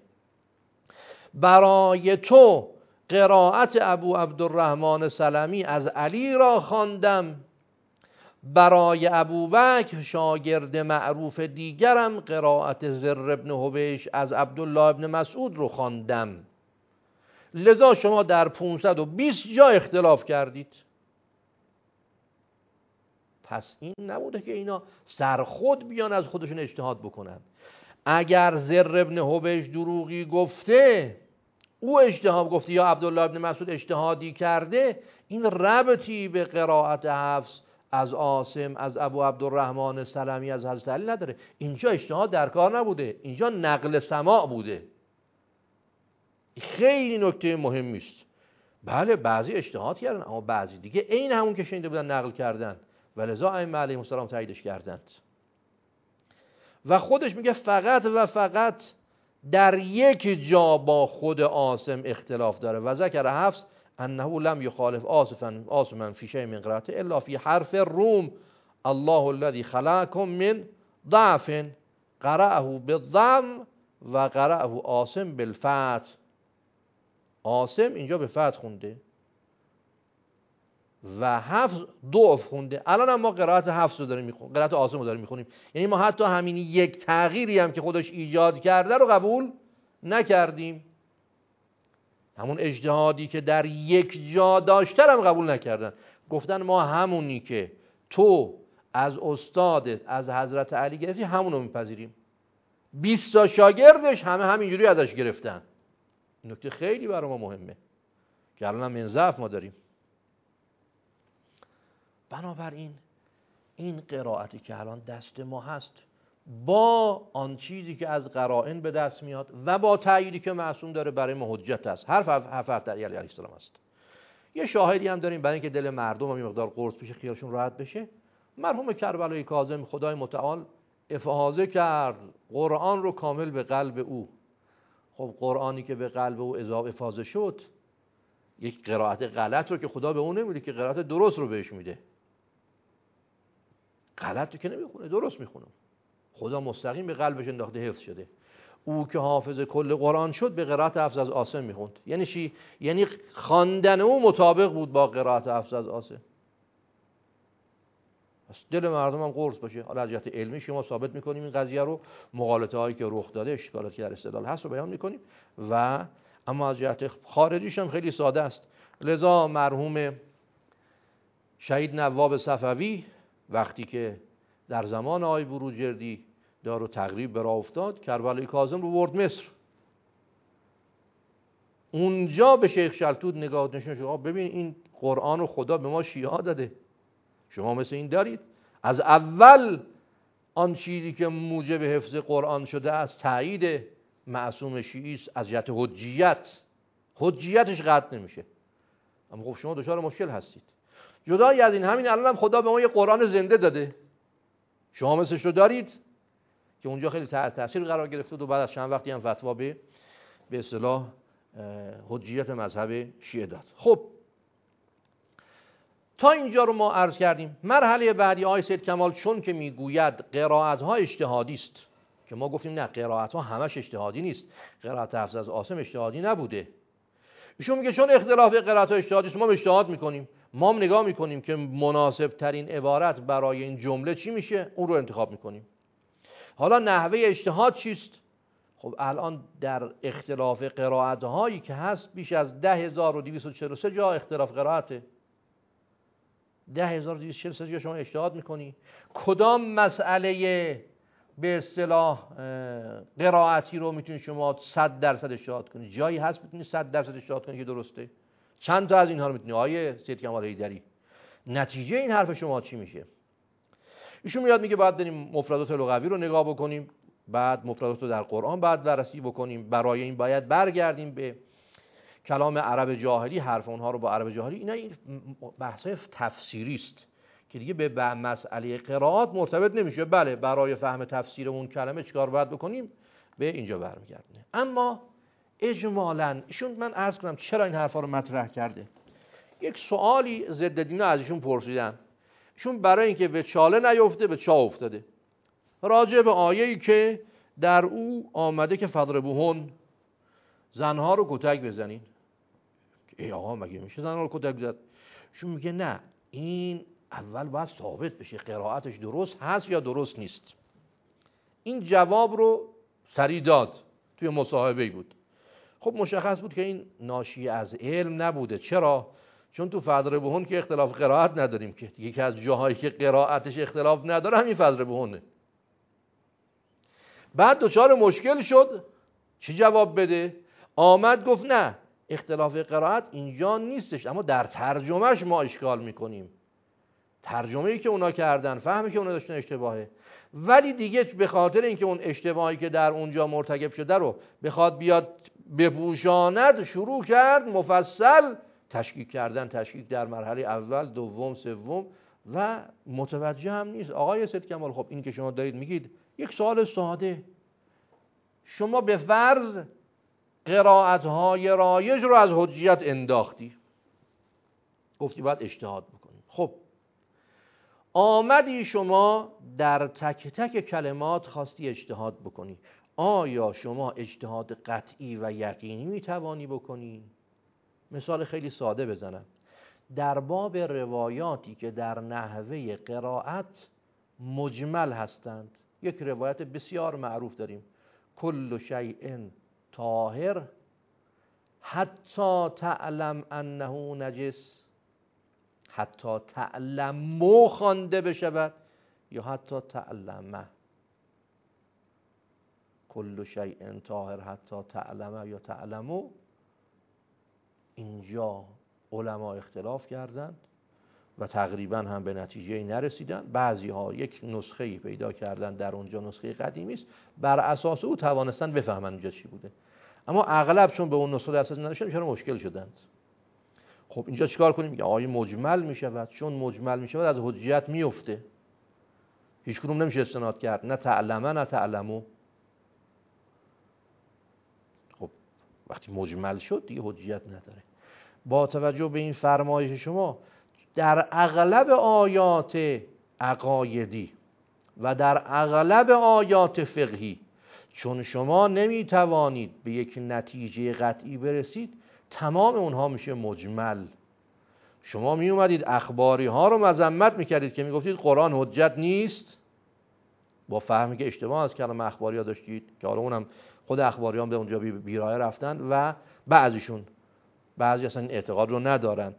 برای تو قرائت ابو عبدالرحمن سلمی از علی را خواندم، برای ابوبکر شاگرد معروف دیگرم قرائت زر ابن حبیش از عبدالله ابن مسعود رو خواندم. لذا شما در پانصد و بیست جا اختلاف کردید. پس این نبوده که اینا سرخود بیان از خودشون اجتهاد بکنن. اگر زر ابن حبیش دروغی گفته، او اجتهاد گفته یا عبدالله ابن مسعود اجتهادی کرده، این ربطی به قرائت حفص از عاصم از ابو عبدالرحمن سلمی از حضرت علی نداره. اینجا اجتهاد در کار نبوده، اینجا نقل سماع بوده. خیلی نکته مهمی است. بله بعضی اجتهاد کردن، اما بعضی دیگه عین همون که شنیده بودن نقل کردن، ولذا ائمه علیهم السلام تاییدش کردند. و خودش میگه فقط و فقط در یک جا با خود عاصم اختلاف داره. و ذکر حفص انه لم یخالف عاصفا عاصما فی شیء من قراءته الا فی حرف روم الله الذی خلقکم من ضعف قرأه بالضم و قرأه عاصم بالفتح. عاصم اینجا به فتح خونده و حفص ضعف خونده. الان هم ما قرائت حفص رو داریم میخونیم، قرائت عاصم رو داریم میخونیم. یعنی ما حتی همین یک تغییری هم که خودش ایجاد کرده رو قبول نکردیم. همون اجتهادی که در یک جا داشته هم قبول نکردن. گفتن ما همونی که تو از استادت از حضرت علی گرفتی همون رو میپذیریم. بیست تا شاگردش همه همینجوری ازش گرفتن. این نکته خیلی برای ما مهمه که الان هم این ضعف ما داریم. بنابراین این قرائتی که الان دست ما هست با آن چیزی که از قرائن به دست میاد و با تأییدی که معصوم داره برای ما حجت است. حرف حرف علی علیه السلام است. یه شاهدی هم داریم برای اینکه دل مردم هم یه مقدار قرص بشه، خیالشون راحت بشه. مرحوم کربلای کاظم خدای متعال افاضه کرد قرآن رو کامل به قلب او. خب قرآنی که به قلب او اضافه افاضه شد، یک قرائت غلط رو که خدا به اون نمیده، که قرائت درست رو بهش میده. غلط رو که نمیخونه، درست میخونه. خدا مستقیم به قلبش انداخته، حفظ شده. او که حافظ کل قرآن شد به قرائت حفظ از عاصم میخوند. یعنی چی؟ یعنی خواندن او مطابق بود با قرائت حفظ از عاصم. پس دل مردم هم قرص باشه. حالا از جهت علمی شما ثابت میکنیم این قضیه رو، مغالطه هایی که رخ داده، اشکالاتی که در استدلال هست رو بیان میکنیم. و اما از جهت خارجیش هم خیلی ساده است. لذا مرحوم شهید نواب صفوی وقتی که در زمان آقای بروجردی دار و تقریب به راه افتاد، کربلای کاظم رو برد مصر. اونجا به شیخ شلتوت نگاه نشون شد، ببین این قرآن رو خدا به ما شیعه داده، شما مثل این دارید. از اول آن چیزی که موجب حفظ قرآن شده از تایید معصوم شیعی است. از جهت حجیت، حجیتش قطع نمیشه. اما خب شما دچار مشکل هستید. جدای از این، همین الان هم خدا به ما یه قرآن زنده داده، شما مثلش رو دارید که اونجا خیلی تحت تاثیر قرار گرفته و بعد از چند وقتی هم فتوا به به اصطلاح حجیت مذهب شیعه داد. خب تا اینجا رو ما عرض کردیم. مرحله بعدی آقای سید کمال چون که میگوید قرائت ها اجتهادی است، که ما گفتیم نه قرائت ها همش اجتهادی نیست، قرائت حفظ از عاصم اجتهادی نبوده. ایشون میگه چون اختلاف قرائت ها اجتهادی است ما اجتهاد میکنیم، ما هم نگاه میکنیم که مناسب ترین عبارت برای این جمله چی میشه، اون رو انتخاب میکنیم. حالا نحوه اجتهاد چیست؟ خب الان در اختلاف قرائت هایی که هست بیش از ده هزار و دویست و چهل و سه جا اختلاف قرائته. ده هزار و دویست و چهل و سه جا شما اجتهاد میکنی. کدام مسئله به اصطلاح قرائتی رو میتونید شما صد درصد اجتهاد کنید؟ جایی هست میتونید صد درصد اجتهاد کنید که درسته؟ چند تا از اینها رو میتونید؟ آیه سید کمال حیدری، نتیجه این حرف شما چی میشه؟ ایشون میاد میگه باید بریم مفردات لغوی رو نگاه بکنیم، بعد مفردات رو در قرآن بعد بررسی بکنیم. برای این باید برگردیم به کلام عرب جاهلی، حرف اونها رو با عرب جاهلی. اینا این بحث‌های تفسیری است که دیگه به مسئله قرائات مرتبط نمیشه. بله برای فهم تفسیر اون کلمه چیکار باید بکنیم به اینجا برمیگردونه. اما اجمالاً ایشون، من عرض کنم چرا این حرفا رو مطرح کرده. یک سوالی ضد دینه از ایشون پرسیدن. ایشون برای اینکه به چاله نیفته به چاه افتاده، راجع به آیه‌ای که در او آمده که فضربوهن، زنها رو کتک بزنین. ای آقا مگه میشه زنها رو کتک بزنید؟ ایشون میگه نه، این اول باید ثابت بشه قرائتش درست هست یا درست نیست. این جواب رو سریع داد، توی مصاحبه‌ای بود. خب مشخص بود که این ناشی از علم نبوده. چرا؟ چون تو فضربون که اختلاف قرائت نداریم که، یکی از جاهایی که قرائتش اختلاف نداره همین فضربونه. بعد دچار مشکل شد چی جواب بده؟ آمد گفت نه اختلاف قرائت اینجا نیستش، اما در ترجمهش ما اشکال میکنیم. ترجمه‌ای که اونا کردن، فهمی که اونا داشتن اشتباهه، ولی دیگه به خاطر اینکه اون اشتباهی که در اونجا مرتکب شده رو بخواد بیاد بپوشاند، شروع کرد مفصل تشکیک کردن، تشکیک در مرحله اول، دوم، سوم و متوجه هم نیست. آقای سید کمال، خب این که شما دارید میگید، یک سوال ساده، شما به فرض قرائت‌های رایج رو از حجیت انداختی، گفتی باید اجتهاد بکنیم. خب آمدی شما در تک تک کلمات خواستی اجتهاد بکنی، آیا شما اجتهاد قطعی و یقینی میتوانی بکنی؟ مثال خیلی ساده بزنم. در باب روایاتی که در نحوه قرائت مجمل هستند، یک روایت بسیار معروف داریم، کل شیء طاهر حتی تعلم انه نجس، حتی تعلمو خوانده بشود یا حتی تعلمه، کل شیء طاهر حتی تعلمه یا تعلمو. اینجا علما اختلاف کردند و تقریبا هم به نتیجه نرسیدن. بعضی ها یک نسخه پیدا کردن در اونجا، نسخه قدیمی است، بر اساس او توانستن بفهمن اونجا چی بوده، اما اغلب چون به اون نسخه دسترسی نداشتن چرا مشکل شدند. خب اینجا چیکار کنیم؟ میگه آیه مجمل میشود، چون مجمل میشود از حجیت میفته، هیچ کدوم نمیشه استناد کرد، نه تعلمه نه تعلمو. خب وقتی مجمل شد دیگه حجیت نداره. با توجه به این فرمایش شما، در اغلب آیات عقایدی و در اغلب آیات فقهی، چون شما نمیتوانید به یک نتیجه قطعی برسید، تمام اونها میشه مجمل. شما می اومدید اخباری ها رو مذمت میکردید که میگفتید قرآن حجت نیست، با فهمی که اشتباه از کلام اخباری ها داشتید، که حالا اونم خود اخباری ها به اونجا بیراه رفتن و بعضیشون بعضی اصلا این اعتقاد رو ندارند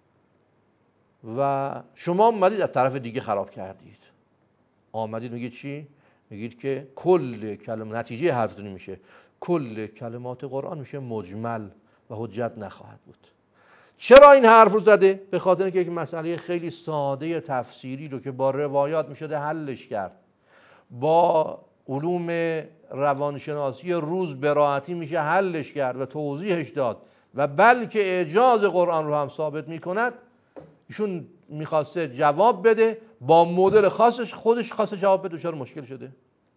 و شما اومدید از طرف دیگه خراب کردید. آمدید میگید چی؟ میگید که کل کلمات، نتیجه حرفتون میشه کل کلمات قرآن میشه مجمل و حجت نخواهد بود. چرا این حرف رو زده؟ به خاطر اینکه یک مسئله خیلی ساده تفسیری رو که با روایات میشده حلش کرد، با علوم روانشناسی روز به راحتی میشه حلش کرد و توضیحش داد و بلکه اعجاز قرآن رو هم ثابت میکند، ایشون میخواسته جواب بده با مدل خاصش، خودش خواسته جواب بده، دچار مشکل شده.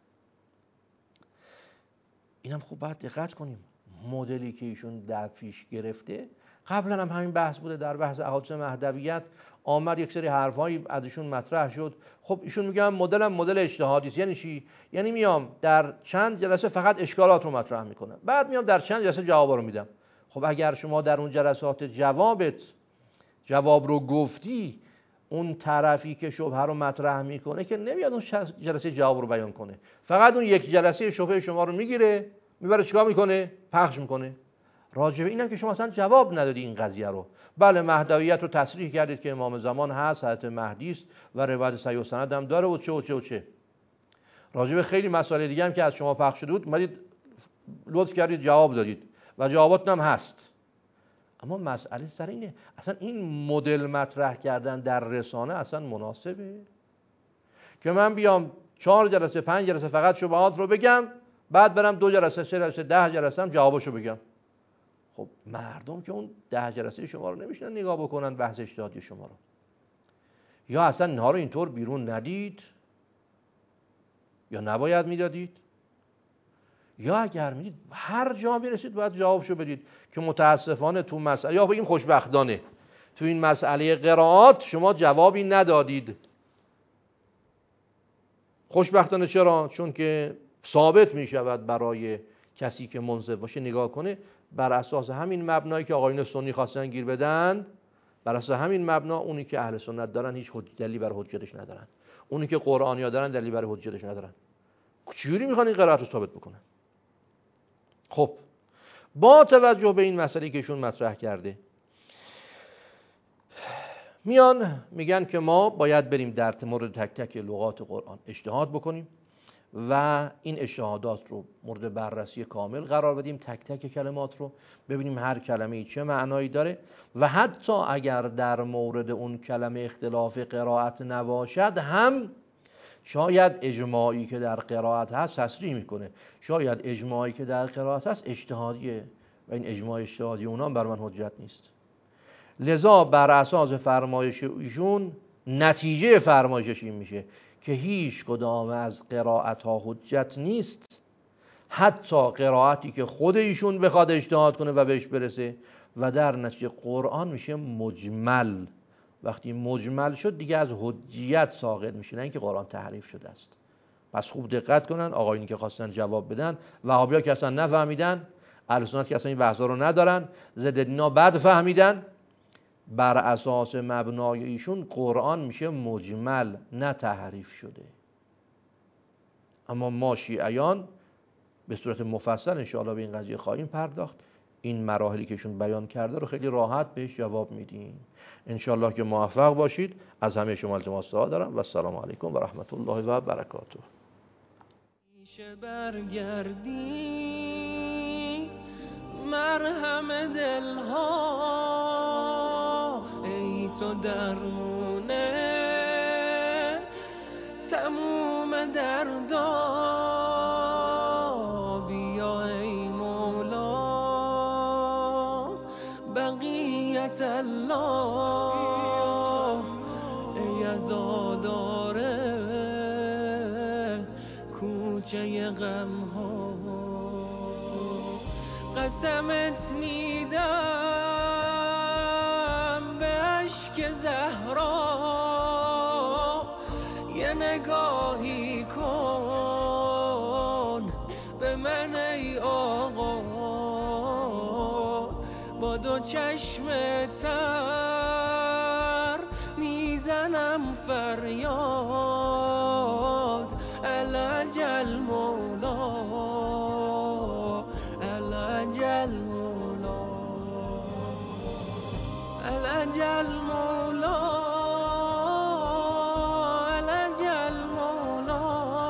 اینم خوب باید دقت کنیم، مدلی که ایشون در پیش گرفته قبلا هم همین بحث بوده، در بحث احادیث مهدویت آمد یک سری حرفایی از ایشون مطرح شد. خب ایشون میگن مدلم مدل اجتهادی است. یعنی چی؟ یعنی میام در چند جلسه فقط اشکالات رو مطرح میکنم، بعد میام در چند جلسه جوابا رو میدم. خب اگر شما در اون جلسات جوابت جواب رو گفتی، اون طرفی که شبهه رو مطرح میکنه که نمیاد اون جلسه جواب رو بیان کنه، فقط اون یک جلسه شبهه شما رو میگیره میبره چیکار میکنه؟ پخش میکنه. راجع به اینم که شما اصلا جواب ندادی این قضیه رو. بله مهدویت رو تصریح کردید که امام زمان هست، حضرت مهدی است و روایت صحیح و سند هم داره و چه و چه و چه. راجع به خیلی مسائل دیگه هم که از شما پخش شده بود اومدید لطف کردید جواب دادید و جواباتون هم هست. اما مسئله سر اینه اصلا این مدل مطرح کردن در رسانه اصلا مناسبه که من بیام چهار جلسه پنج جلسه فقط شبهات رو بگم، بعد برم دو جلسه سه جلسه ده جلسه هم جوابشو بگم؟ خب مردم که اون ده جلسه شما رو نمیشنن نگاه بکنن بحث اجتهادی شما رو، یا اصلا اینها رو اینطور بیرون ندید یا نباید میدادید، یا اگر میدید هر جا میرسید باید جوابشو بدید. که متاسفانه تو مسئله، یا بگیم خوشبختانه، تو این مسئله قرائات شما جوابی ندادید. خوشبختانه چرا؟ چون که ثابت میشود برای کسی که منصف باشه نگاه کنه، بر اساس همین مبنایی که آقایون سنی خواستن گیر بدن، بر اساس همین مبنا اونی که اهل سنت دارن هیچ دلیلی برای حجتش ندارن، اونی که قرآنیا دارن دلیلی برای حجتش ندارن. چجوری میخوان این قرائت رو ثابت بکنن؟ خب با توجه به این مسئله که ایشون مطرح کرده، میان میگن که ما باید بریم در مورد تک تک لغات قرآن اجتهاد بکنیم و این اجتهادات رو مورد بررسی کامل قرار بدیم، تک تک کلمات رو ببینیم هر کلمه چه معنایی داره و حتی اگر در مورد اون کلمه اختلاف قرائت نباشد هم شاید اجماعی که در قرائت هست تصریح میکنه، شاید اجماعی که در قرائت هست اجتهادیه و این اجماع اجتهادی اونا بر من حجت نیست. لذا بر اساس فرمایش ایشون نتیجه فرمایشش این میشه که هیچ کدام از قرائت ها حجت نیست، حتی قرائتی که خود ایشون بخواد اجتهاد کنه و بهش برسه، و در نتیجه قرآن میشه مجمل. وقتی مجمل شد دیگه از حجیت ساقط میشه، نه اینکه قرآن تحریف شده است. پس خوب دقت کنن آقایونی که خواستن جواب بدن، وهابی‌ها که اصلا نفهمیدن، اهل سنت که اصلا این بحثا رو ندارن، ضد دینا بد فهمیدن، بر اساس مبنای ایشون قرآن میشه مجمل نه تحریف شده. اما ما شیعیان به صورت مفصل انشاءالله به این قضیه خواهیم پرداخت. این مراحلی که ایشون بیان کرده رو خیلی راحت بهش جواب میدیم. انشاءالله که موفق باشید. از همه شما التماس دعا دارم و السلام علیکم و رحمت الله و برکاته. برگردی مرهم دلها، ای تو درمونه تموم دردا، بیا ای مولا بقیت الله، ای عزاداره کوچه غم ها، قسمت میدم به اشک زهرا، یه نگاهی کن به من ای آقا، با دو چشم تر میزنم فریاد، العجل مولا العجل مولا العجل مولا العجل مولا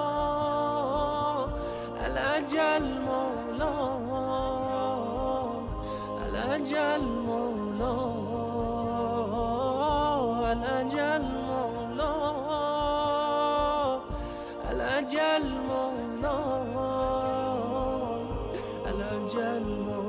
العجل مولا العجل مولا العجل مولا العجل مولا العجل مولا